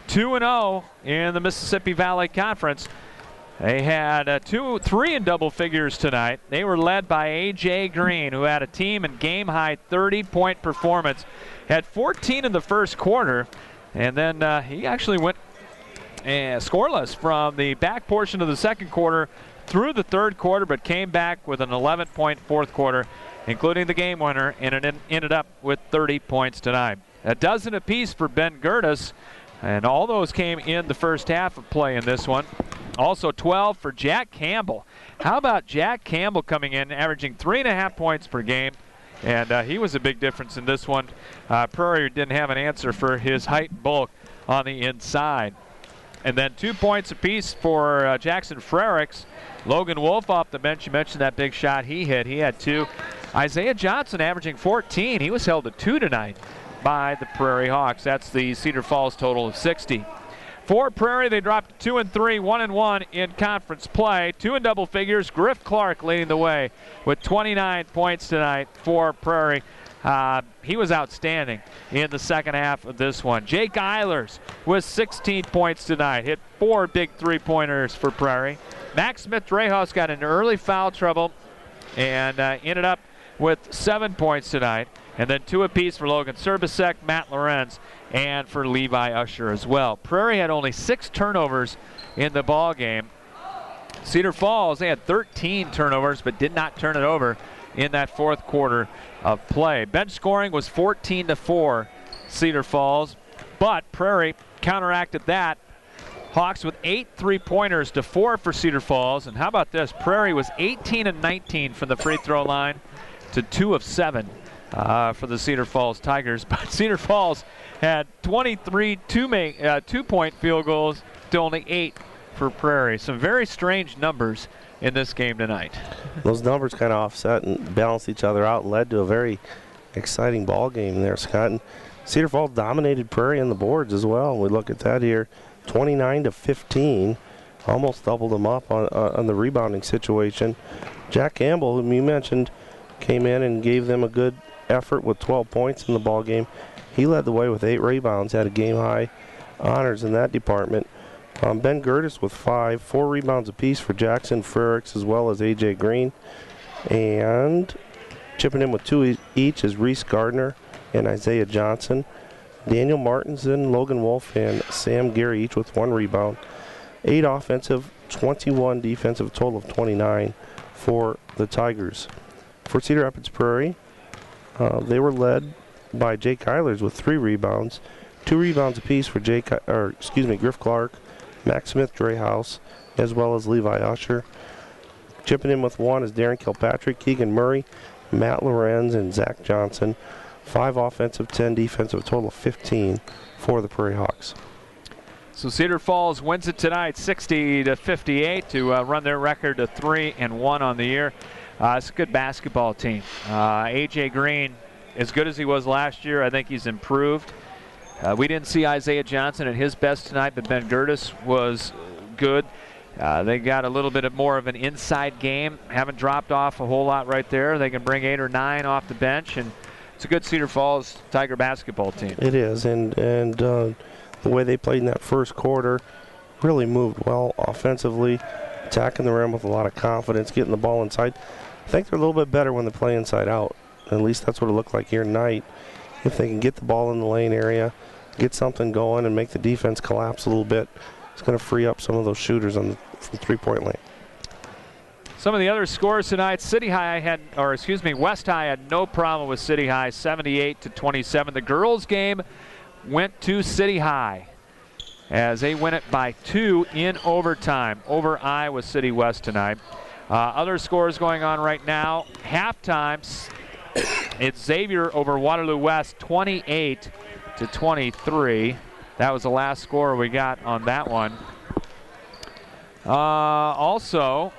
2-0 in the Mississippi Valley Conference. They had 3 in double figures tonight. They were led by A.J. Green, who had a team and game-high 30-point performance. Had 14 in the first quarter, and then he actually went scoreless from the back portion of the second quarter through the third quarter, but came back with an 11-point fourth quarter, including the game winner, and it ended up with 30 points tonight. A dozen apiece for Ben Gertis, and all those came in the first half of play in this one. Also 12 for Jack Campbell. How about Jack Campbell coming in, averaging 3.5 points per game, and he was a big difference in this one. Prairie didn't have an answer for his height and bulk on the inside. And then 2 points apiece for Jackson Frericks. Logan Wolf off the bench. You mentioned that big shot he hit. He had 2. Isaiah Johnson averaging 14. He was held to 2 tonight by the Prairie Hawks. That's the Cedar Falls total of 60. For Prairie, they dropped 2-3, 1-1 in conference play. 2 in double figures. Griff Clark leading the way with 29 points tonight for Prairie. He was outstanding in the second half of this one. Jake Eilers with 16 points tonight. Hit 4 big three-pointers for Prairie. Max Smith-Drayhouse got into early foul trouble and ended up with 7 points tonight. And then 2 apiece for Logan Serbisek, Matt Lorenz, and for Levi Usher as well. Prairie had only 6 turnovers in the ball game. Cedar Falls, they had 13 turnovers but did not turn it over in that fourth quarter of play. Bench scoring was 14-4 Cedar Falls, but Prairie counteracted that Hawks with 8 3-pointers to 4 for Cedar Falls. And how about this? Prairie was 18 of 19 from the free throw line to 2 of 7 for the Cedar Falls Tigers. But Cedar Falls had 23 two-point field goals to only 8 for Prairie. Some very strange numbers in this game tonight. Those numbers kind of offset and balanced each other out and led to a very exciting ball game there, Scott. And Cedar Falls dominated Prairie on the boards as well. We look at that here, 29-15, almost doubled them up on the rebounding situation. Jack Campbell, whom you mentioned, came in and gave them a good effort with 12 points in the ball game. He led the way with 8 rebounds, had a game-high honors in that department. Ben Gertis with 5, 4 rebounds apiece for Jackson Frericks as well as A.J. Green. And chipping in with 2 each is Reese Gardner and Isaiah Johnson. Daniel Martinson, Logan Wolf, and Sam Gary each with 1 rebound. 8 offensive, 21 defensive, total of 29 for the Tigers. For Cedar Rapids Prairie, they were led by Jake Eilers with 3 rebounds. 2 rebounds apiece for Griff Clark, Max Smith Drayhouse, as well as Levi Usher. Chipping in with 1 is Darren Kilpatrick, Keegan Murray, Matt Lorenz, and Zach Johnson. 5 offensive, 10 defensive, a total of 15 for the Prairie Hawks. So Cedar Falls wins it tonight 60-58 to run their record to 3-1 on the year. It's a good basketball team. A.J. Green, as good as he was last year, I think he's improved. We didn't see Isaiah Johnson at his best tonight, but Ben Gertis was good. They got a little bit more of an inside game. Haven't dropped off a whole lot right there. They can bring 8 or 9 off the bench, and it's a good Cedar Falls Tiger basketball team. It is, and the way they played in that first quarter really moved well offensively, attacking the rim with a lot of confidence, getting the ball inside. I think they're a little bit better when they play inside out. At least that's what it looked like here tonight. If they can get the ball in the lane area, get something going, and make the defense collapse a little bit, it's going to free up some of those shooters from 3-point lane. Some of the other scores tonight, West High had no problem with City High, 78-27. The girls' game went to City High as they win it by 2 in overtime over Iowa City West tonight. Other scores going on right now. Halftime, it's Xavier over Waterloo West, 28-23. That was the last score we got on that one. Also,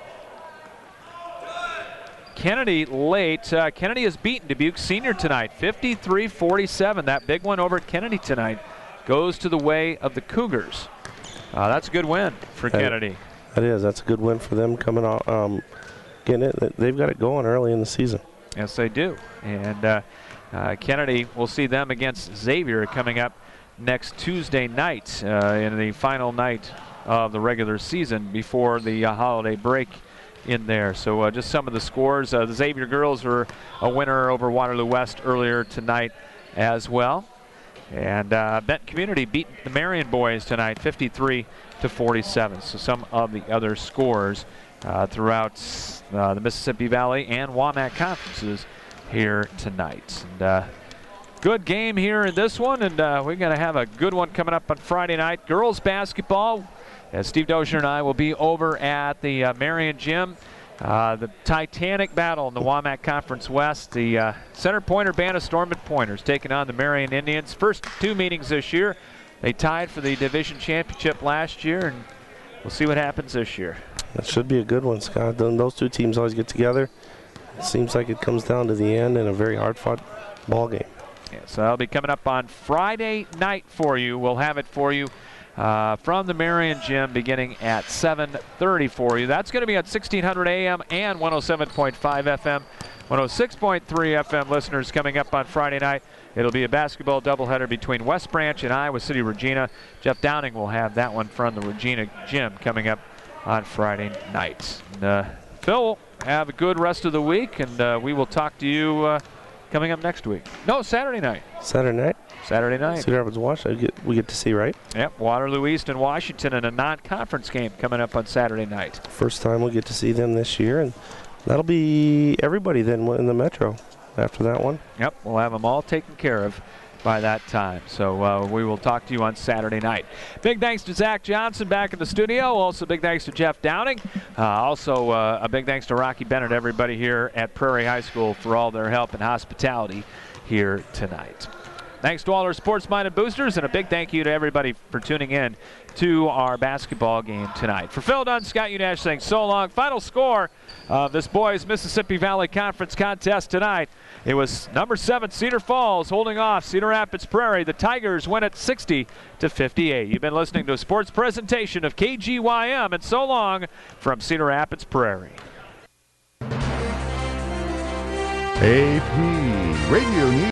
Kennedy late. Kennedy has beaten Dubuque Senior tonight, 53-47. That big one over at Kennedy tonight goes to the way of the Cougars. That's a good win for Kennedy. That is. That's a good win for them coming out. Getting it. They've got it going early in the season. Yes, they do. And Kennedy, we'll see them against Xavier coming up next Tuesday night in the final night of the regular season before the holiday break in there. So just some of the scores. The Xavier girls were a winner over Waterloo West earlier tonight as well. And Benton Community beat the Marion boys tonight, 53-47. So some of the other scores throughout the Mississippi Valley and WAMAC conferences here tonight. And good game here in this one, and we're going to have a good one coming up on Friday night. Girls basketball, as Steve Dozier and I will be over at the Marion Gym. The Titanic battle in the WAMAC Conference West. The Center Pointer Band of Stormont Pointers taking on the Marion Indians. First 2 meetings this year. They tied for the division championship last year, and we'll see what happens this year. That should be a good one, Scott. Those 2 teams always get together. It seems like it comes down to the end in a very hard-fought ball game. Yeah, so that'll be coming up on Friday night for you. We'll have it for you from the Marion Gym beginning at 7:30 for you. That's going to be at 1600 AM and 107.5 FM, 106.3 FM listeners coming up on Friday night. It'll be a basketball doubleheader between West Branch and Iowa City Regina. Jeff Downing will have that one from the Regina Gym coming up on Friday night. And, Phil, have a good rest of the week, and we will talk to you coming up next week. No, Saturday night. Saturday night? Saturday night. Cedar Rapids, Washington, we get to see, right? Yep, Waterloo East and Washington in a non-conference game coming up on Saturday night. First time we'll get to see them this year, and that'll be everybody then in the Metro after that one. Yep, we'll have them all taken care of by that time. So we will talk to you on Saturday night. Big thanks to Zach Johnson back in the studio. Also big thanks to Jeff Downing. Also a big thanks to Rocky Bennett, everybody here at Prairie High School for all their help and hospitality here tonight. Thanks to all our sports-minded boosters, and a big thank you to everybody for tuning in to our basketball game tonight. For Phil Dunn, Scott Unash saying so long. Final score of this boys Mississippi Valley Conference contest tonight. It was number 7 Cedar Falls holding off Cedar Rapids Prairie. The Tigers win it 60-58. You've been listening to a sports presentation of KGYM, and so long from Cedar Rapids Prairie. AP Radio News.